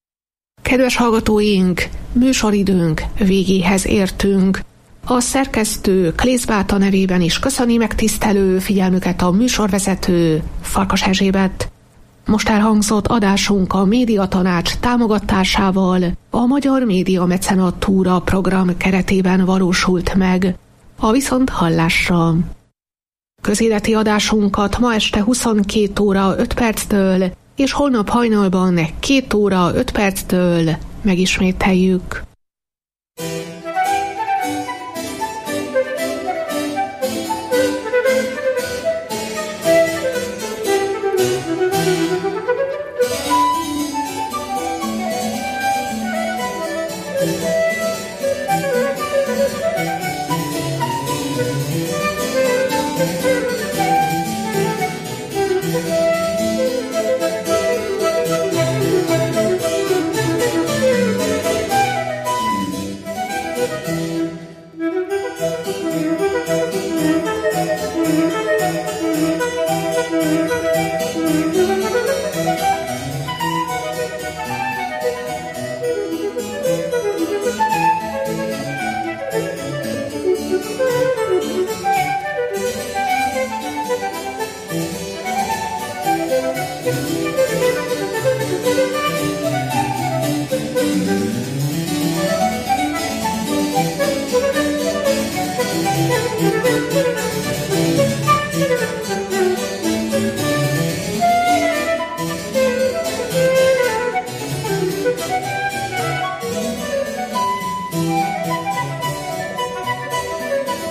Kedves hallgatóink, műsoridőnk végéhez értünk. A szerkesztő Klész Báta nevében is köszöni megtisztelő figyelmüket a műsorvezető Farkas Erzsébet. Most elhangzott adásunk a Médiatanács támogatásával a Magyar Média Mecenatúra program keretében valósult meg. A viszonthallásra! Közéleti adásunkat ma este 22 óra 5 perctől és holnap hajnalban 2 óra 5 perctől megismételjük.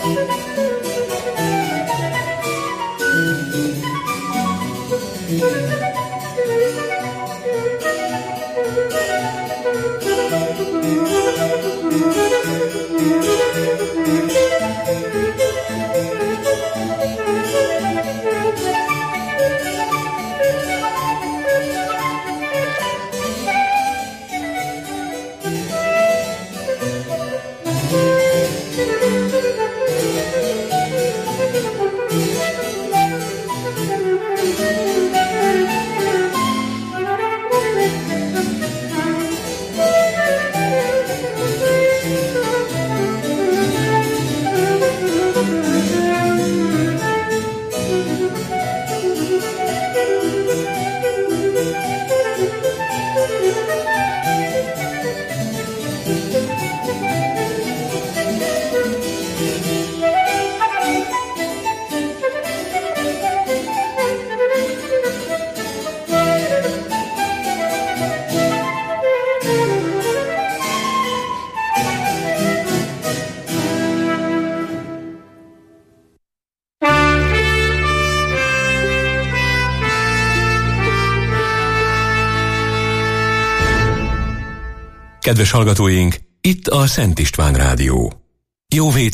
Kedves hallgatóink, itt a Szent István Rádió. Jó